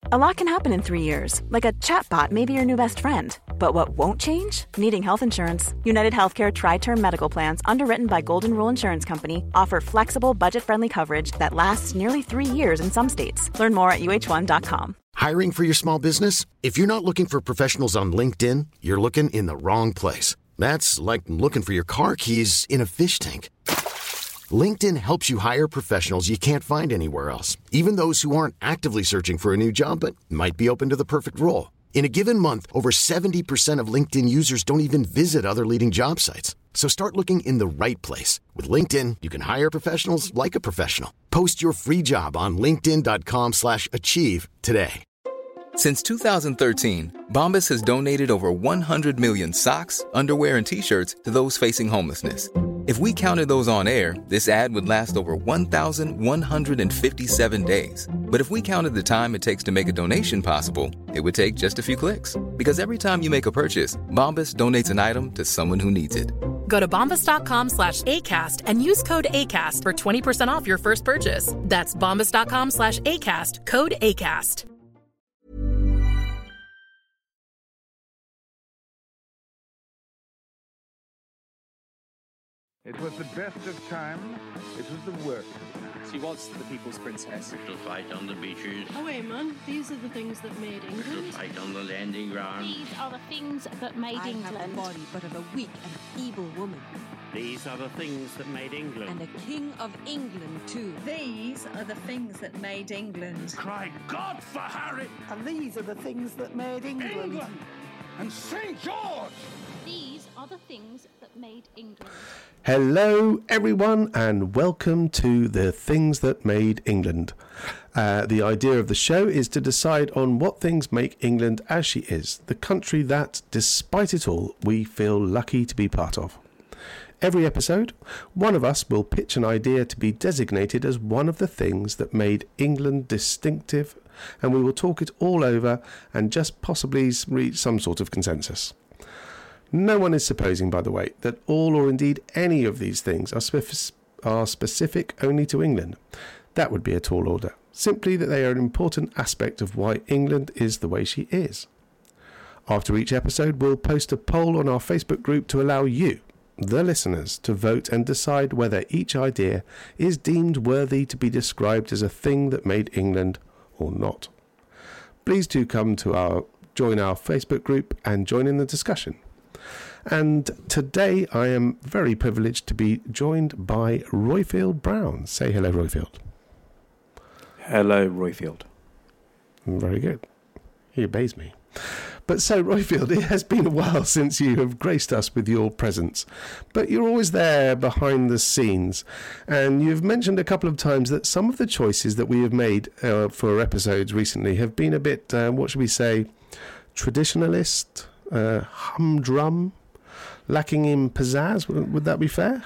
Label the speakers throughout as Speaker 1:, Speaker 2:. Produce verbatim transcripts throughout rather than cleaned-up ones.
Speaker 1: A lot can happen in three years, like a chatbot may be your new best friend. But what won't change? Needing health insurance. United Healthcare Tri-Term Medical Plans, underwritten by Golden Rule Insurance Company, offer flexible, budget-friendly coverage that lasts nearly three years in some states. Learn more at U H one dot com.
Speaker 2: Hiring for your small business? If you're not looking for professionals on LinkedIn, you're looking in the wrong place. That's like looking for your car keys in a fish tank. LinkedIn helps you hire professionals you can't find anywhere else, even those who aren't actively searching for a new job but might be open to the perfect role. In a given month, over seventy percent of LinkedIn users don't even visit other leading job sites. So start looking in the right place. With LinkedIn, you can hire professionals like a professional. Post your free job on linkedin dot com slash achieve today.
Speaker 3: Since two thousand thirteen, Bombas has donated over one hundred million socks, underwear, and T-shirts to those facing homelessness. If we counted those on air, this ad would last over one thousand one hundred fifty-seven days. But if we counted the time it takes to make a donation possible, it would take just a few clicks. Because every time you make a purchase, Bombas donates an item to someone who needs it.
Speaker 4: Go to bombas.com slash ACAST and use code ACAST for twenty percent off your first purchase. That's bombas.com slash ACAST, code ACAST.
Speaker 5: It was the best of times, it was the worst of times.
Speaker 6: She was the people's princess.
Speaker 7: To fight on the beaches.
Speaker 8: Oh wait, man, these are the things that made England.
Speaker 7: To fight on the landing ground.
Speaker 9: These are the things that made
Speaker 10: I
Speaker 9: England.
Speaker 10: I have a body, but of a weak and feeble woman.
Speaker 11: These are the things that made England.
Speaker 10: And a king of England, too.
Speaker 12: These are the things that made England.
Speaker 5: Cry God for Harry!
Speaker 13: And these are the things that made England.
Speaker 5: England! And Saint George!
Speaker 9: These are the things that made England.
Speaker 14: Hello, everyone, and welcome to The Things That Made England. Uh, the idea of the show is to decide on what things make England as she is, the country that, despite it all, we feel lucky to be part of. Every episode, one of us will pitch an idea to be designated as one of the things that made England distinctive, and we will talk it all over and just possibly reach some sort of consensus. No one is supposing, by the way, that all or indeed any of these things are, spe- are specific only to England. That would be a tall order. Simply that they are an important aspect of why England is the way she is. After each episode, we'll post a poll on our Facebook group to allow you, the listeners, to vote and decide whether each idea is deemed worthy to be described as a thing that made England or not. Please do come to our join our Facebook group and join in the discussion. And today I am very privileged to be joined by Royfield Brown. Say hello, Royfield.
Speaker 15: Hello, Royfield.
Speaker 14: Very good. He obeys me. But so, Royfield, it has been a while since you have graced us with your presence, but you're always there behind the scenes, and you've mentioned a couple of times that some of the choices that we have made uh, for episodes recently have been a bit, uh, what should we say, traditionalist, uh, humdrum, lacking in pizzazz. Would, would that be fair?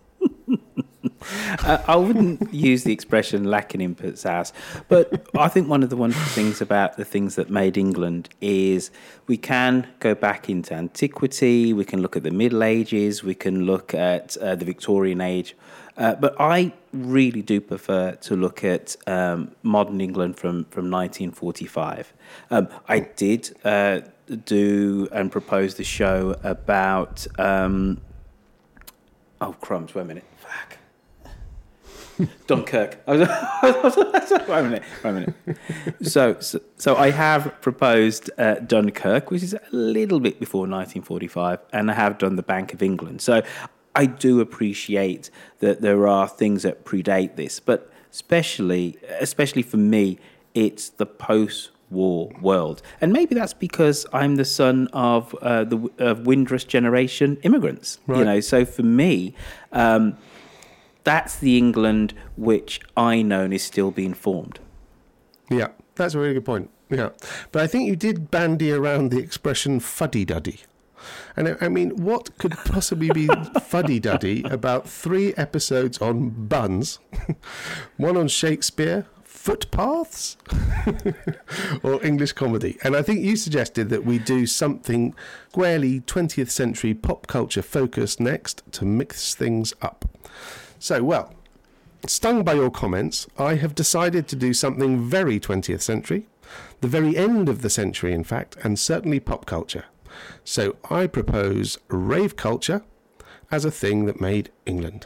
Speaker 15: uh, I wouldn't use the expression lacking in pizzazz, but I think one of the wonderful things about the things that made England is we can go back into antiquity, we can look at the Middle Ages, we can look at uh, the Victorian age, uh, but I really do prefer to look at um, modern England from, from nineteen forty-five. Um, I did uh, do and propose the show about... Um, oh, crumbs, wait a minute. Fuck. Dunkirk. wait a minute, wait a minute. So, so, so I have proposed uh, Dunkirk, which is a little bit before nineteen forty-five, and I have done the Bank of England. So I do appreciate that there are things that predate this, but especially, especially for me, it's the post-war world. And maybe that's because I'm the son of uh, the of Windrush generation immigrants. Right. You know, so for me, um, that's the England which I know is still being formed.
Speaker 14: Yeah, that's a really good point. Yeah, but I think you did bandy around the expression fuddy-duddy. And I mean, what could possibly be fuddy-duddy about three episodes on buns, one on Shakespeare, footpaths, or English comedy? And I think you suggested that we do something squarely twentieth century pop culture focused next to mix things up. So, well, stung by your comments, I have decided to do something very twentieth century. the very end of the century, in fact, and certainly pop culture. So I propose rave culture as a thing that made England.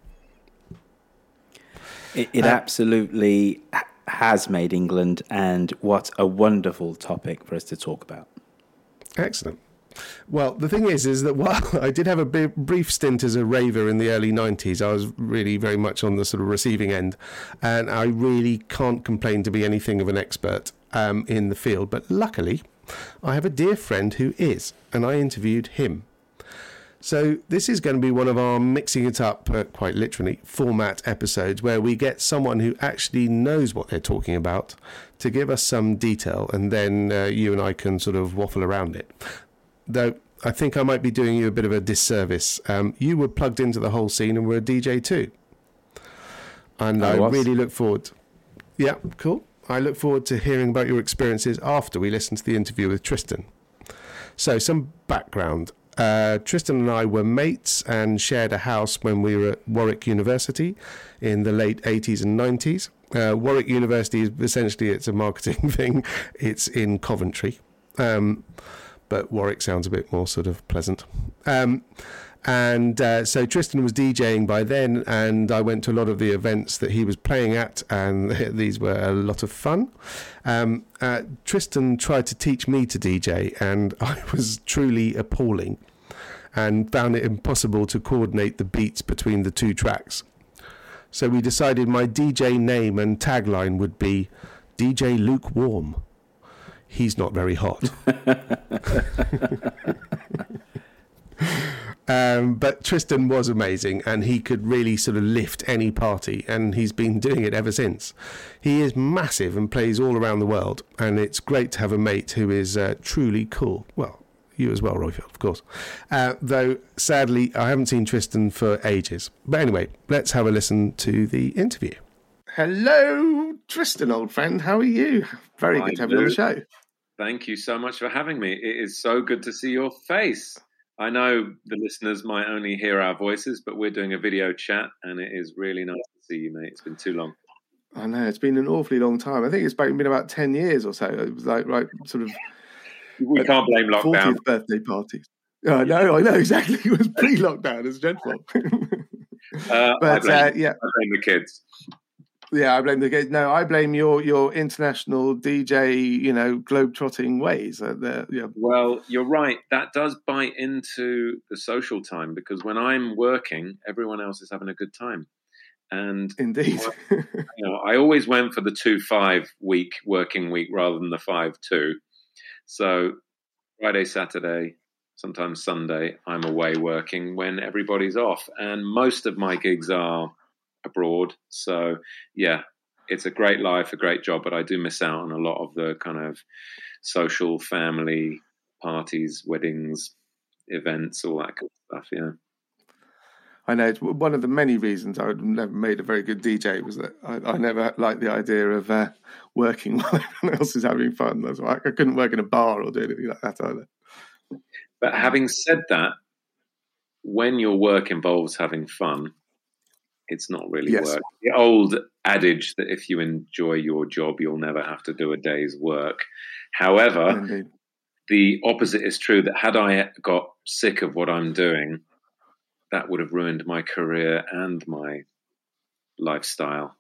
Speaker 15: It, it uh, absolutely has made England, and what a wonderful topic for us to talk about.
Speaker 14: Excellent. Well, the thing is, is that while I did have a b- brief stint as a raver in the early nineties, I was really very much on the sort of receiving end, and I really can't complain to be anything of an expert um, in the field. But luckily, I have a dear friend who is, and I interviewed him. So this is going to be one of our mixing it up, uh, quite literally, format episodes where we get someone who actually knows what they're talking about to give us some detail, and then uh, you and I can sort of waffle around it. Though I think I might be doing you a bit of a disservice. Um, you were plugged into the whole scene and were a D J too. And I, I really look forward. Yeah, cool. I look forward to hearing about your experiences after we listen to the interview with Tristan. So some background. Uh, Tristan and I were mates and shared a house when we were at Warwick University in the late eighties and nineties. Uh, Warwick University is essentially, it's a marketing thing. It's in Coventry. Um, but Warwick sounds a bit more sort of pleasant. Um, and uh, so Tristan was DJing by then, and I went to a lot of the events that he was playing at, and these were a lot of fun. Um, uh, Tristan tried to teach me to D J, and I was truly appalling and found it impossible to coordinate the beats between the two tracks. So we decided my D J name and tagline would be D J Lukewarm. He's not very hot. Um, but Tristan was amazing, and he could really sort of lift any party, and he's been doing it ever since. He is massive and plays all around the world, and it's great to have a mate who is uh, truly cool. Well, you as well, Royfield, of course. Uh, though, sadly, I haven't seen Tristan for ages. But anyway, let's have a listen to the interview. Hello, Tristan, old friend. How are you? Very good to have you on the show.
Speaker 6: Thank you so much for having me. It is so good to see your face. I know the listeners might only hear our voices, but we're doing a video chat, and it is really nice to see you, mate. It's been too long.
Speaker 14: I know, it's been an awfully long time. I think it's been about ten years or so. It was like, right, sort of...
Speaker 6: We can't blame lockdown.
Speaker 14: fortieth birthday parties. I know, I know, exactly. It was pre-lockdown. It's dreadful.
Speaker 6: uh,
Speaker 14: but,
Speaker 6: I blame,
Speaker 14: uh, yeah.
Speaker 6: I blame the kids.
Speaker 14: Yeah, I blame the kids. No, I blame your your international D J, you know, globe-trotting ways. Uh, the, yeah.
Speaker 6: Well, you're right. That does bite into the social time, because when I'm working, everyone else is having a good time. And
Speaker 14: indeed,
Speaker 6: you know, I always went for the two five week working week rather than the five two. So Friday, Saturday, sometimes Sunday, I'm away working when everybody's off, and most of my gigs are abroad. So yeah, it's a great life, a great job, but I do miss out on a lot of the kind of social family parties, weddings, events, all that kind of stuff. Yeah,
Speaker 14: I know it's one of the many reasons I never made a very good D J was that I, I never liked the idea of uh, working while everyone else is having fun. That's why I couldn't work in a bar or do anything like that either.
Speaker 6: But having said that, when your work involves having fun, it's not really
Speaker 14: yes.
Speaker 6: work. The old adage that if you enjoy your job, you'll never have to do a day's work. However,
Speaker 14: Indeed.
Speaker 6: The opposite is true, that had I got sick of what I'm doing, that would have ruined my career and my lifestyle.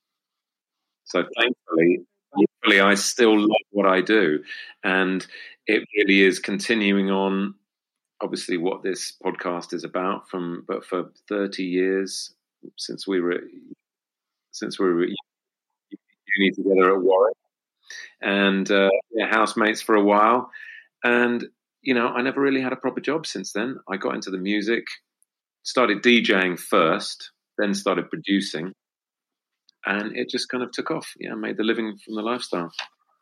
Speaker 6: So thankfully, thankfully, I still love what I do. And it really is continuing on, obviously, what this podcast is about, from but for thirty years, since we were since we were at uni together at Warwick, and uh, yeah, housemates for a while. And you know, I never really had a proper job since then. I got into the music, started DJing first, then started producing, and it just kind of took off. Yeah, made the living from the lifestyle.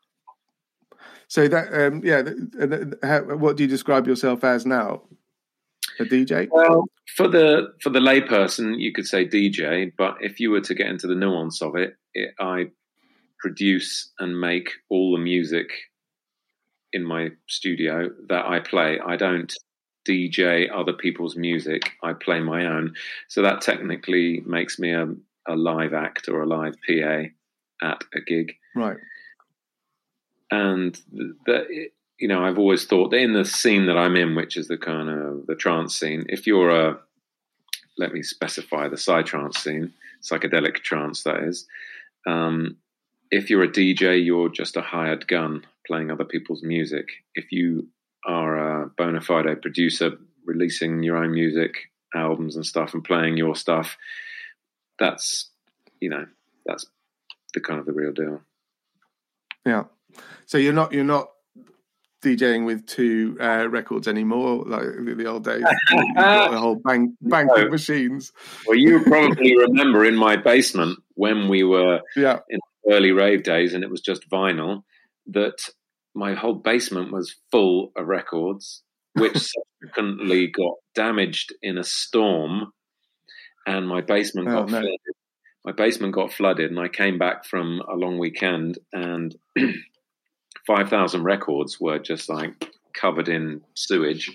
Speaker 14: So that um, yeah, how, what do you describe yourself as now? A D J?
Speaker 6: Well, for the for the layperson, you could say D J, but if you were to get into the nuance of it, it, I produce and make all the music in my studio that I play. I don't D J other people's music. I play my own. So that technically makes me a, a live act or a live P A at a gig.
Speaker 14: Right.
Speaker 6: and the, the you know, I've always thought that in the scene that I'm in, which is the kind of the trance scene, if you're a, let me specify the psytrance scene, psychedelic trance, that is. Um, if you're a D J, you're just a hired gun playing other people's music. If you are a bona fide producer, releasing your own music, albums and stuff, and playing your stuff, that's, you know, that's the kind of the real deal.
Speaker 14: Yeah. So you're not you're not DJing with two uh, records anymore, like the, the old days. You've got a whole bank bank no. of machines.
Speaker 6: Well, you probably remember in my basement when we were
Speaker 14: yeah.
Speaker 6: in the early rave days, and it was just vinyl, that my whole basement was full of records, which subsequently got damaged in a storm, and my basement
Speaker 14: oh,
Speaker 6: got
Speaker 14: no.
Speaker 6: flooded. My basement got flooded, and I came back from a long weekend, and five thousand records were just like covered in sewage.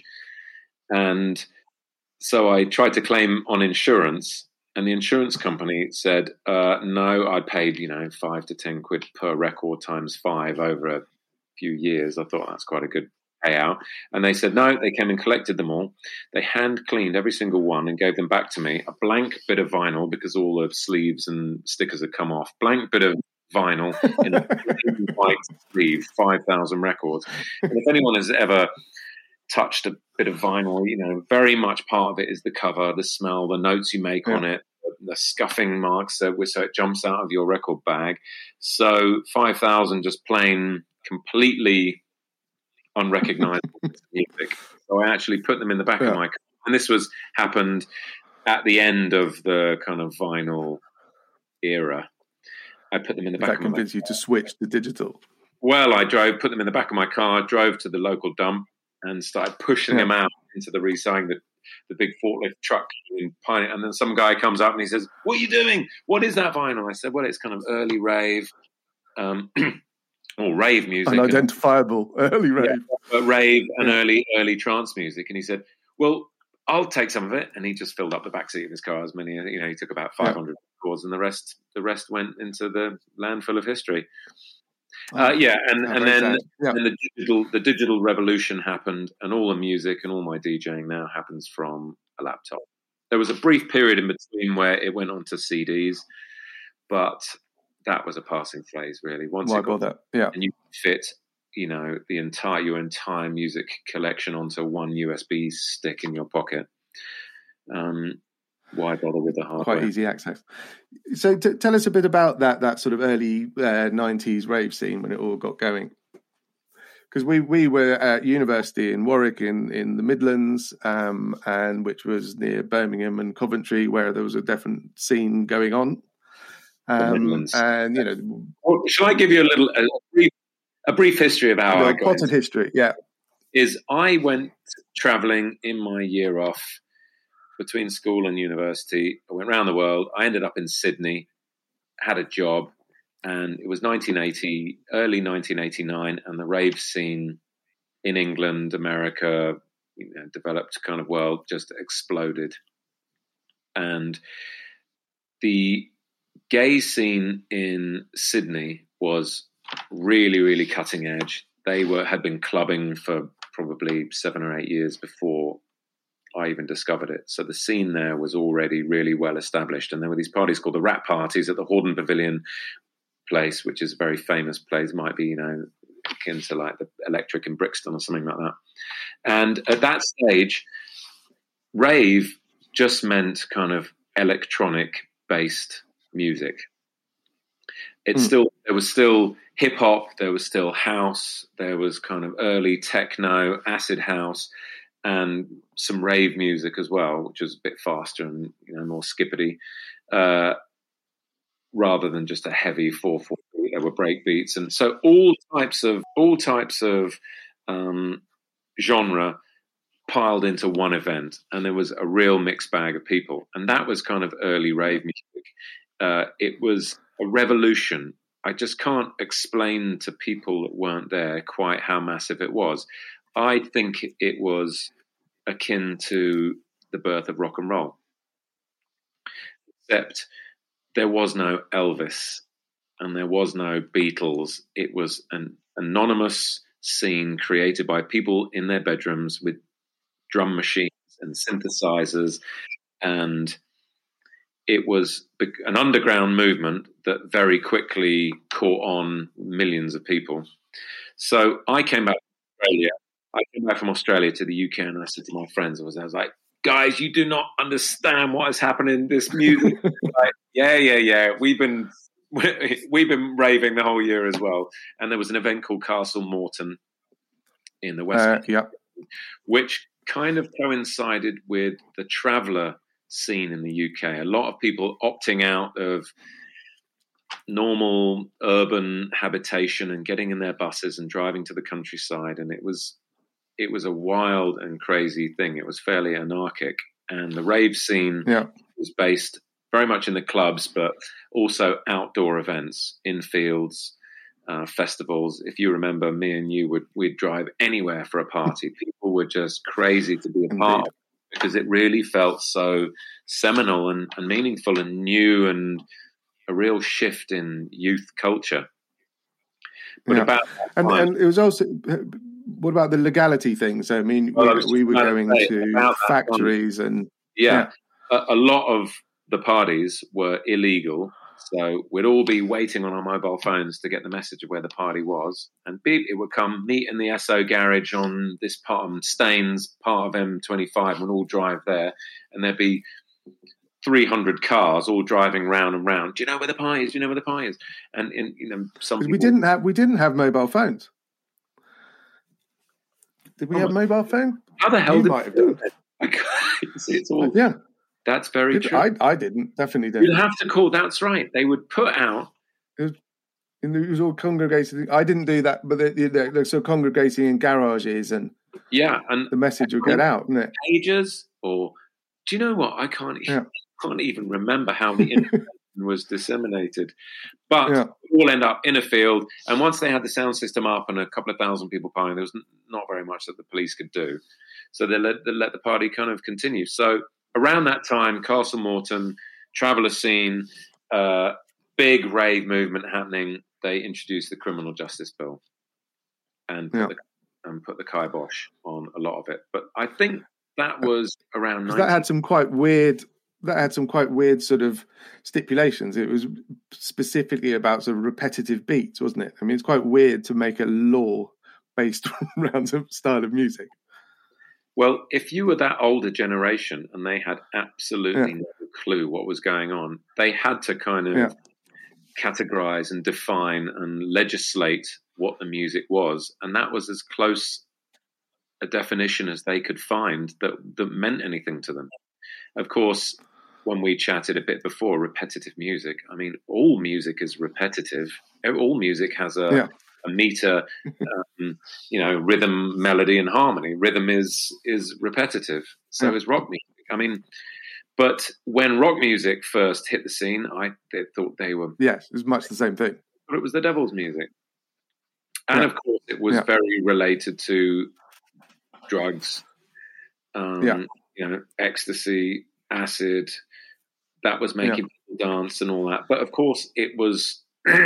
Speaker 6: And so I tried to claim on insurance, and the insurance company said, uh, no, I paid, you know, five to ten quid per record times five over a few years. I thought that's quite a good payout. And they said, no, they came and collected them all. They hand cleaned every single one and gave them back to me, a blank bit of vinyl, because all the sleeves and stickers had come off, blank bit of vinyl in a white sleeve, five thousand records. And if anyone has ever touched a bit of vinyl, you know, very much part of it is the cover, the smell, the notes you make yeah. on it, the scuffing marks, so, so it jumps out of your record bag. So five thousand just plain, completely unrecognizable music. So I actually put them in the back yeah. of my car. And this was happened at the end of the kind of vinyl era. I put them in the back
Speaker 14: that
Speaker 6: of my car. That
Speaker 14: convinced you to switch to digital?
Speaker 6: Well, I drove, put them in the back of my car, drove to the local dump and started pushing yeah. them out into the recycling, the, the big forklift truck. And then some guy comes up and he says, what are you doing? What is that vinyl? I said, well, it's kind of early rave, um, or rave music.
Speaker 14: Unidentifiable, and, early rave.
Speaker 6: Yeah, rave and yeah. early early trance music. And he said, well, I'll take some of it. And he just filled up the backseat of his car as many, you know, he took about five hundred yeah. records, and the rest the rest went into the landfill of history. Uh, yeah, and, and then yeah. and the digital the digital revolution happened, and all the music and all my DJing now happens from a laptop. There was a brief period in between where it went onto C Ds, but that was a passing phase, really. Once
Speaker 14: Why
Speaker 6: it got
Speaker 14: that? Yeah,
Speaker 6: and you fit, you know, the entire your entire music collection onto one U S B stick in your pocket. Um, why bother with the hardware?
Speaker 14: Quite easy access. So t- tell us a bit about that that sort of early uh, nineties rave scene when it all got going. Because we, we were at university in Warwick in, in the Midlands, um, and which was near Birmingham and Coventry, where there was a different scene going on. Um, and, you know...
Speaker 6: Well, shall I give you a little... A brief, a brief history of how
Speaker 14: no,
Speaker 6: I got
Speaker 14: potted
Speaker 6: into,
Speaker 14: history, yeah.
Speaker 6: Is I went travelling in my year off between school and university. I went around the world. I ended up in Sydney, had a job, and it was nineteen eighty, early nineteen eighty-nine, and the rave scene in England, America, you know, developed kind of world just exploded. And the gay scene in Sydney was really, really cutting edge. They were had been clubbing for probably seven or eight years before I even discovered it. So the scene there was already really well established. And there were these parties called the Rat Parties at the Hordern Pavilion place, which is a very famous place, might be, you know, akin to like the Electric in Brixton or something like that. And at that stage, rave just meant kind of electronic-based music. It's mm. still, there was still hip hop, there was still house, there was kind of early techno, acid house, and some rave music as well, which was a bit faster and, you know, more skippity, uh, rather than just a heavy four four beat. There were break beats, and so all types of all types of um, genre piled into one event, and there was a real mixed bag of people, and that was kind of early rave music. Uh, it was a revolution. I just can't explain to people that weren't there quite how massive it was. I think it was akin to the birth of rock and roll, except there was no Elvis and there was no Beatles. It was an anonymous scene created by people in their bedrooms with drum machines and synthesizers, and it was an underground movement that very quickly caught on millions of people. So I came back from Australia. I came back from Australia to the U K, and I said to my friends, I was, I was like, guys, you do not understand what is happening in this music. Like, yeah, yeah, yeah. We've been we've been raving the whole year as well. And there was an event called Castle Morton in the West,
Speaker 14: uh, yep.
Speaker 6: which kind of coincided with the traveller scene in the U K. A lot of people opting out of normal urban habitation and getting in their buses and driving to the countryside, and it was it was a wild and crazy thing. It was fairly anarchic, and the rave scene
Speaker 14: yeah.
Speaker 6: was based very much in the clubs, but also outdoor events in fields, uh, festivals. If you remember, me and you would we'd drive anywhere for a party. People were just crazy to be a part of it, because it really felt so seminal and, and meaningful and new, and a real shift in youth culture. But
Speaker 14: yeah.
Speaker 6: about
Speaker 14: and,
Speaker 6: time,
Speaker 14: and it was also, what about the legality things? I mean,
Speaker 6: well,
Speaker 14: we, we were going
Speaker 6: to,
Speaker 14: to factories time. and
Speaker 6: yeah, yeah. A, a lot of the parties were illegal. So we'd all be waiting on our mobile phones to get the message of where the party was. And beep, it would come, meet in the S O garage on this part of Staines, part of M twenty-five, and we'd all drive there. And there'd be three hundred cars all driving round and round. Do you know where the party is? Do you know where the party is? And, in, you know, some people...
Speaker 14: we didn't have we didn't have mobile phones. Did we oh, have mobile phone?
Speaker 6: How the hell
Speaker 14: you
Speaker 6: did
Speaker 14: might have done?
Speaker 6: See, it's all...
Speaker 14: Yeah.
Speaker 6: That's very
Speaker 14: Did,
Speaker 6: true.
Speaker 14: I, I didn't, definitely didn't.
Speaker 6: You'd have to call, that's right. They would put out...
Speaker 14: It was, it was all congregated. I didn't do that, but they, they, they're so congregating in garages, and
Speaker 6: yeah, and
Speaker 14: the message would get out, wouldn't it?
Speaker 6: Pages, or... Do you know what? I can't, yeah. I can't even remember how the information was disseminated. But yeah. it all end up in a field, and once they had the sound system up and a couple of thousand people partying, there was not very much that the police could do. So they let, they let the party kind of continue. So around that time, Castle Morton, traveller scene, uh, big rave movement happening. They introduced the Criminal Justice Bill and put, yeah. the, and put the kibosh on a lot of it. But I think that was around
Speaker 14: that had some quite weird. That had some quite weird sort of stipulations. It was specifically about sort of repetitive beats, wasn't it? I mean, it's quite weird to make a law based around some style of music.
Speaker 6: Well, if you were that older generation and they had absolutely yeah. no clue what was going on, they had to kind of yeah. categorize and define and legislate what the music was. And that was as close a definition as they could find that, that meant anything to them. Of course, when we chatted a bit before, repetitive music, I mean, all music is repetitive. All music has a... Yeah. a meter, um, you know, rhythm, melody, and harmony. Rhythm is is repetitive. So yeah. is rock music. I mean, but when rock music first hit the scene, I they thought they were...
Speaker 14: Yes, it was much the same thing.
Speaker 6: But it was the devil's music. And
Speaker 14: yeah.
Speaker 6: of course, it was yeah. very related to drugs, um,
Speaker 14: yeah.
Speaker 6: you know, ecstasy, acid. That was making yeah. people dance and all that. But of course, it was...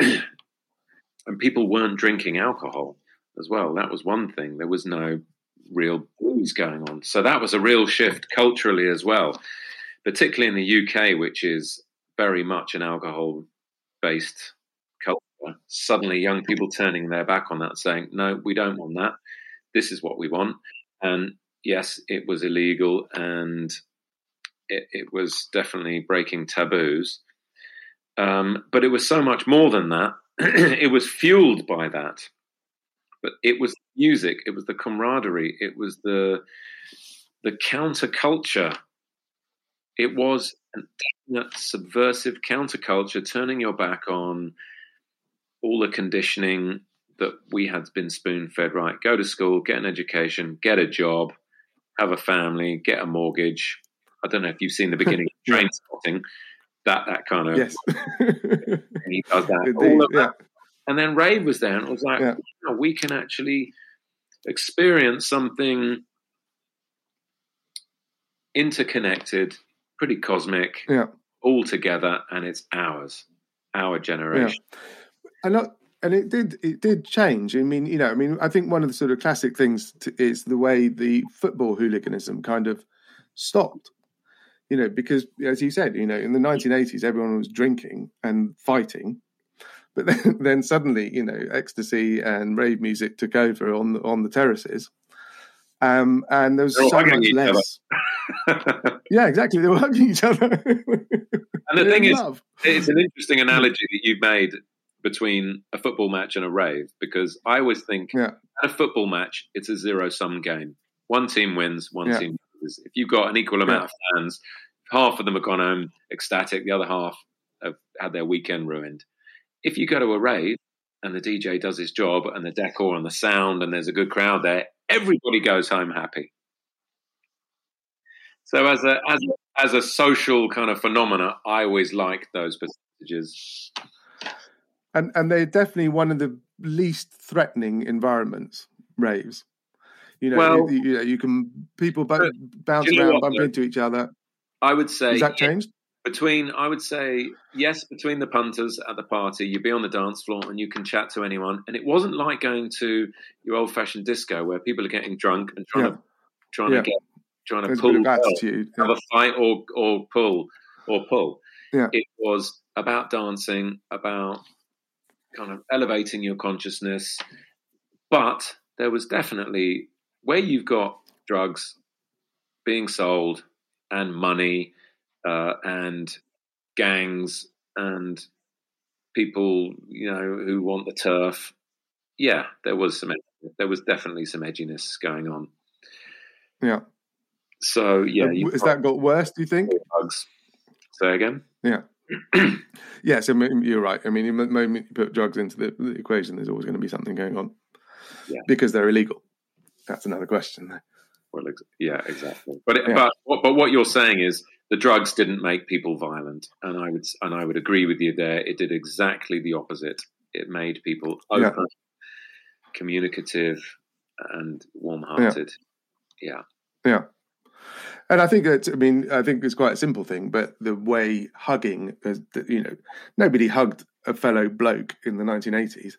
Speaker 6: And people weren't drinking alcohol as well. That was one thing. There was no real booze going on. So that was a real shift culturally as well, particularly in the U K, which is very much an alcohol-based culture. Suddenly young people turning their back on that, saying, no, we don't want that. This is what we want. And yes, it was illegal, and it, it was definitely breaking taboos. Um, but it was so much more than that. It was fueled by that, but it was music. It was the camaraderie. It was the the counterculture. It was a definite subversive counterculture, turning your back on all the conditioning that we had been spoon-fed. Right, go to school, get an education, get a job, have a family, get a mortgage. I don't know if you've seen the beginning of Train Spotting. That that kind of
Speaker 14: yes.
Speaker 6: he does that.
Speaker 14: Indeed,
Speaker 6: all of
Speaker 14: yeah.
Speaker 6: that. And then rave was there, and it was like,
Speaker 14: yeah.
Speaker 6: you know, we can actually experience something interconnected, pretty cosmic,
Speaker 14: yeah.
Speaker 6: all together, and it's ours, our generation.
Speaker 14: Yeah. And not, and it did it did change. I mean, you know, I mean, I think one of the sort of classic things to, is the way the football hooliganism kind of stopped. You know, because as you said, you know, in the nineteen eighties, everyone was drinking and fighting, but then, then suddenly, you know, ecstasy and rave music took over on the, on the terraces, um, and there was so much less. Yeah, exactly. They were hugging each other.
Speaker 6: And the thing is, love. It's an interesting analogy that you've made between a football match and a rave, because I always think
Speaker 14: yeah.
Speaker 6: at a football match, it's a zero-sum game. One team wins, one
Speaker 14: yeah.
Speaker 6: team loses. If you've got an equal amount yeah. of fans, half of them have gone home ecstatic, the other half have had their weekend ruined. If you go to a rave and the D J does his job and the decor and the sound and there's a good crowd there, everybody goes home happy. So as a as a, as a social kind of phenomena, I always like those percentages.
Speaker 14: And and they're definitely one of the least threatening environments, raves. You know,
Speaker 6: well,
Speaker 14: you, you know, you can people b- bounce around, what, bump though? into each other.
Speaker 6: I would say
Speaker 14: has that changed?
Speaker 6: Between, I would say yes, between the punters at the party, you'd be on the dance floor and you can chat to anyone. And it wasn't like going to your old-fashioned disco where people are getting drunk and trying yeah. to trying
Speaker 14: yeah.
Speaker 6: to get trying to
Speaker 14: There's
Speaker 6: pull,
Speaker 14: a bit of attitude,
Speaker 6: have
Speaker 14: yeah.
Speaker 6: a fight or or pull or pull.
Speaker 14: Yeah.
Speaker 6: It was about dancing, about kind of elevating your consciousness. But there was definitely, where you've got drugs being sold and money uh, and gangs and people, you know, who want the turf. Yeah, there was some, there was definitely some edginess going on.
Speaker 14: Yeah.
Speaker 6: So yeah,
Speaker 14: uh, has that got worse? Do you think?
Speaker 6: Drugs. Say again.
Speaker 14: Yeah. Yes, I mean, you're right. I mean, the moment you put drugs into the, the equation, there's always going to be something going on.
Speaker 6: Yeah.
Speaker 14: Because they're illegal. That's another question.
Speaker 6: Well, yeah, exactly. But it,
Speaker 14: yeah.
Speaker 6: but what, but what you're saying is the drugs didn't make people violent, and I would and I would agree with you there. It did exactly the opposite. It made people open, yeah. communicative, and warm-hearted. Yeah.
Speaker 14: yeah, yeah. And I think that I mean I think it's quite a simple thing, but the way hugging, you know, nobody hugged a fellow bloke in the nineteen eighties.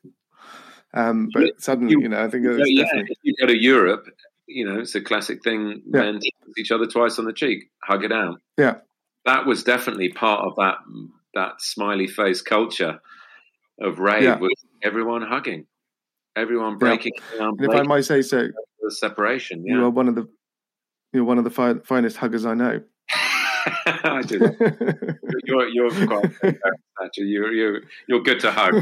Speaker 14: Um, but you, suddenly, you, you know, I think it was
Speaker 6: yeah,
Speaker 14: definitely...
Speaker 6: if you go to Europe, you know, it's a classic thing.
Speaker 14: Yeah.
Speaker 6: Men kiss each other twice on the cheek, hug it out.
Speaker 14: Yeah,
Speaker 6: that was definitely part of that that smiley face culture of rave.
Speaker 14: Yeah.
Speaker 6: Was everyone hugging, everyone breaking
Speaker 14: yeah.
Speaker 6: down.
Speaker 14: And if I might say so,
Speaker 6: the separation. Yeah.
Speaker 14: You are one of the you're one of the fi- finest huggers I know.
Speaker 6: I do. you're you're quite actually. You're you're you're good to hug.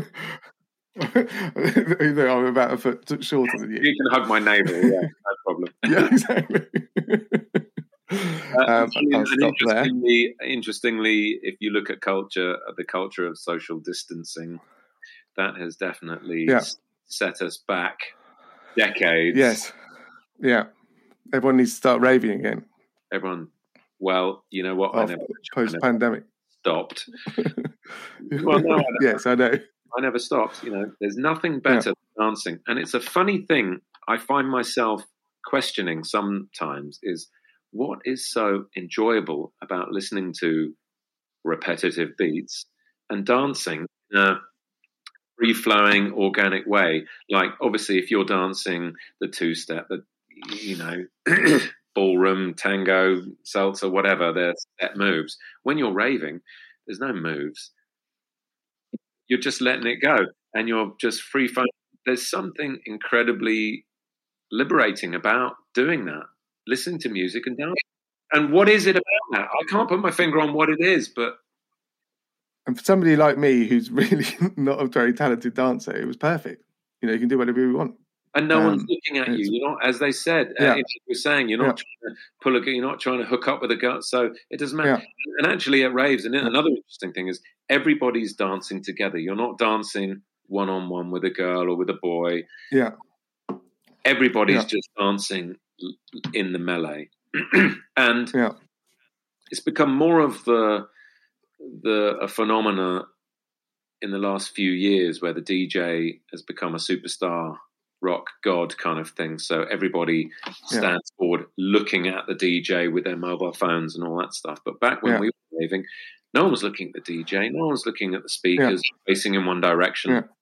Speaker 14: I'm about a foot shorter than you.
Speaker 6: You can hug my neighbour, yeah, no problem.
Speaker 14: Yeah, exactly.
Speaker 6: uh,
Speaker 14: um,
Speaker 6: and,
Speaker 14: I'll
Speaker 6: and
Speaker 14: stop
Speaker 6: interestingly, there. interestingly, if you look at culture, the culture of social distancing, that has definitely
Speaker 14: yeah.
Speaker 6: set us back decades.
Speaker 14: Yes, yeah. Everyone needs to start raving again.
Speaker 6: Everyone, well, you know what?
Speaker 14: After,
Speaker 6: I never
Speaker 14: post-pandemic
Speaker 6: stopped. well, no, I
Speaker 14: yes, I know.
Speaker 6: I never stopped. You know, there's nothing better yeah. than dancing. And it's a funny thing I find myself questioning sometimes is what is so enjoyable about listening to repetitive beats and dancing in a free-flowing, organic way. Like, obviously, if you're dancing the two-step, the, you know, ballroom, tango, salsa, whatever, they're set moves. When you're raving, there's no moves. You're just letting it go and you're just free flowing. There's something incredibly liberating about doing that, listening to music and dancing. And what is it about that? I can't put my finger on what it is, but.
Speaker 14: And for somebody like me who's really not a very talented dancer, it was perfect. You know, you can do whatever you want.
Speaker 6: And no
Speaker 14: um,
Speaker 6: one's looking at you. You're not, as they said,
Speaker 14: yeah.
Speaker 6: uh, if you were saying, you're not
Speaker 14: yeah.
Speaker 6: trying to pull a, you're not trying to hook up with a girl. So it doesn't matter.
Speaker 14: Yeah.
Speaker 6: And actually, at raves, and another interesting thing is everybody's dancing together. You're not dancing one on one with a girl or with a boy.
Speaker 14: Yeah.
Speaker 6: Everybody's
Speaker 14: yeah.
Speaker 6: just dancing in the melee, and
Speaker 14: yeah.
Speaker 6: it's become more of the the a phenomena in the last few years where the D J has become a superstar. Rock god kind of thing. So everybody stands yeah. forward looking at the D J with their mobile phones and all that stuff. But back when
Speaker 14: yeah.
Speaker 6: we were raving, no one was looking at the D J. No one was looking at the speakers yeah. facing in one direction.
Speaker 14: Yeah.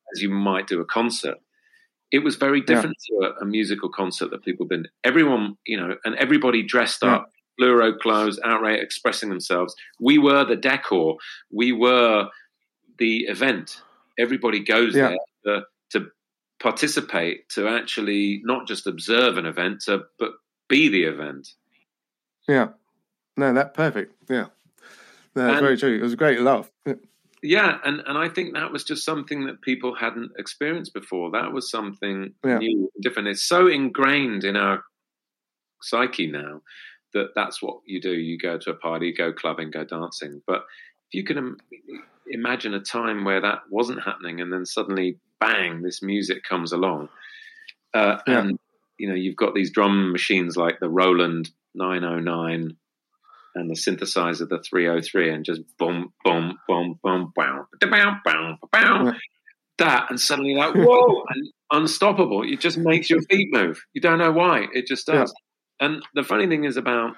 Speaker 6: as you might do a concert. It was very different yeah. to a, a musical concert that people have been. Everyone, you know, and everybody dressed yeah. up, fluoro clothes, outright expressing themselves. We were the decor. We were the event. Everybody goes yeah. there to, to participate, to actually not just observe an event, to, but be the event.
Speaker 14: Yeah. No, that's perfect. Yeah. No, that's and, very true. It was a great laugh.
Speaker 6: Yeah, and, and I think that was just something that people hadn't experienced before. That was something yeah. new and different. It's so ingrained in our psyche now that that's what you do. You go to a party, go clubbing, go dancing. But if you can im- imagine a time where that wasn't happening and then suddenly, bang, this music comes along. Uh, yeah. And, you know, you've got these drum machines like the Roland nine oh nine and the synthesizer, the three oh three, and just boom, boom, boom, boom, bow, bow, bow, bow, that, and suddenly like, whoa, and unstoppable. It just makes your feet move. You don't know why. It just does. Yeah. And the funny thing is about,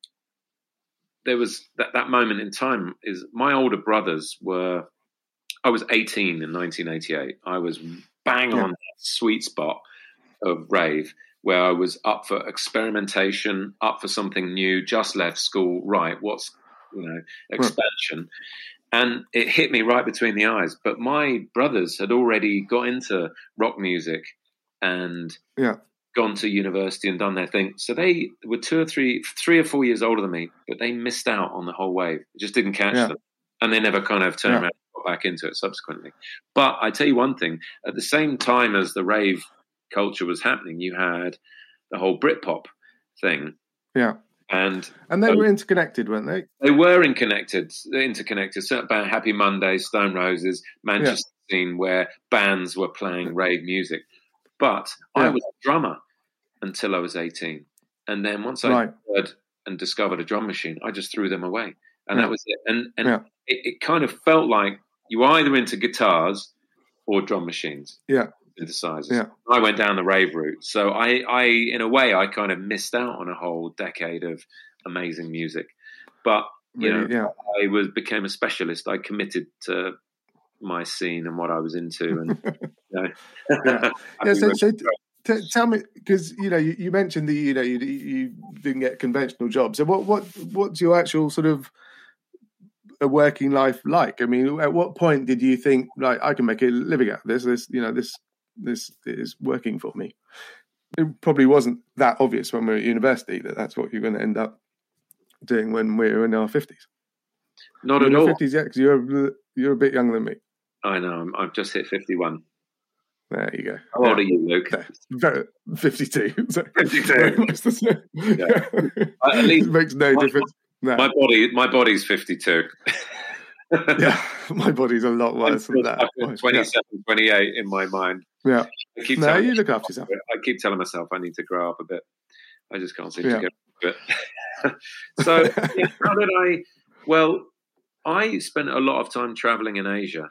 Speaker 6: there was that, that moment in time is my older brothers were, I was eighteen in nineteen eighty-eight. I was bang yeah. on that sweet spot of rave, where I was up for experimentation, up for something new, just left school, right, what's, you know, expansion. Right. And it hit me right between the eyes. But my brothers had already got into rock music and
Speaker 14: yeah.
Speaker 6: gone to university and done their thing. So they were two or three, three or four years older than me, but they missed out on the whole wave. It just didn't catch
Speaker 14: yeah.
Speaker 6: them. And they never kind of turned
Speaker 14: yeah.
Speaker 6: around and got back into it subsequently. But I tell you one thing, at the same time as the rave culture was happening, you had the whole Britpop thing.
Speaker 14: Yeah.
Speaker 6: And
Speaker 14: and they uh, were interconnected, weren't they?
Speaker 6: They were interconnected, interconnected. Certain band, Happy Mondays, Stone Roses, Manchester yeah. scene where bands were playing rave music. But yeah. I was a drummer until I was eighteen. And then once I right. heard and discovered a drum machine, I just threw them away. And
Speaker 14: yeah.
Speaker 6: that was it. And, and
Speaker 14: yeah.
Speaker 6: it, it kind of felt like you were either into guitars or drum machines.
Speaker 14: Yeah.
Speaker 6: Synthesizers.
Speaker 14: Yeah.
Speaker 6: I went down the rave route. So I, I, in a way, I kind of missed out on a whole decade of amazing music. But, you
Speaker 14: really,
Speaker 6: know,
Speaker 14: yeah.
Speaker 6: I was became a specialist. I committed to my scene and what I was into. And, you know,
Speaker 14: yeah. yeah so, so t- t- tell me, because, you know, you, you mentioned that, you know, you, you didn't get conventional jobs. So what, what, what's your actual sort of a working life like? I mean, at what point did you think, like, I can make a living out of this? This, you know, this, this is working for me. It probably wasn't that obvious when we were at university that that's what you're going to end up doing when we're in our fifties.
Speaker 6: Not
Speaker 14: you're
Speaker 6: at all.
Speaker 14: fifties yet, because you're you're a bit younger than me.
Speaker 6: I know. I'm, I've just hit fifty-one.
Speaker 14: There you go.
Speaker 6: How old are you, Luke?
Speaker 14: Very, fifty-two. So
Speaker 6: fifty-two. Yeah. At least
Speaker 14: it makes no
Speaker 6: my,
Speaker 14: difference. No.
Speaker 6: My body, my body's fifty-two.
Speaker 14: Yeah, my body's a lot worse than that.
Speaker 6: twenty-seven, yeah. twenty-eight in my mind.
Speaker 14: Yeah.
Speaker 6: I keep
Speaker 14: no, you
Speaker 6: myself,
Speaker 14: look after yourself.
Speaker 6: I keep telling myself I need to grow up a bit. I just can't seem
Speaker 14: yeah.
Speaker 6: to get it. So, yeah, how did I? Well, I spent a lot of time traveling in Asia.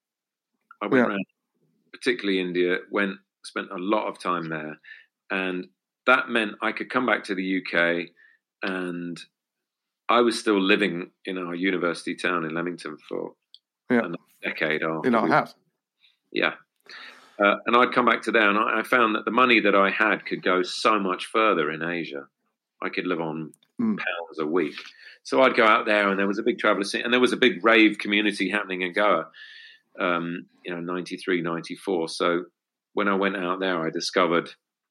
Speaker 6: I went
Speaker 14: yeah.
Speaker 6: around, particularly India, went, spent a lot of time there. And that meant I could come back to the U K, and I was still living in our university town in Leamington for
Speaker 14: yeah.
Speaker 6: a decade after.
Speaker 14: In our
Speaker 6: we,
Speaker 14: house.
Speaker 6: Yeah. Uh, and I'd come back to there, and I, I found that the money that I had could go so much further in Asia. I could live on
Speaker 14: mm.
Speaker 6: pounds a week. So I'd go out there, and there was a big traveller scene, and there was a big rave community happening in Goa, um, you know, ninety-three, ninety-four. So when I went out there, I discovered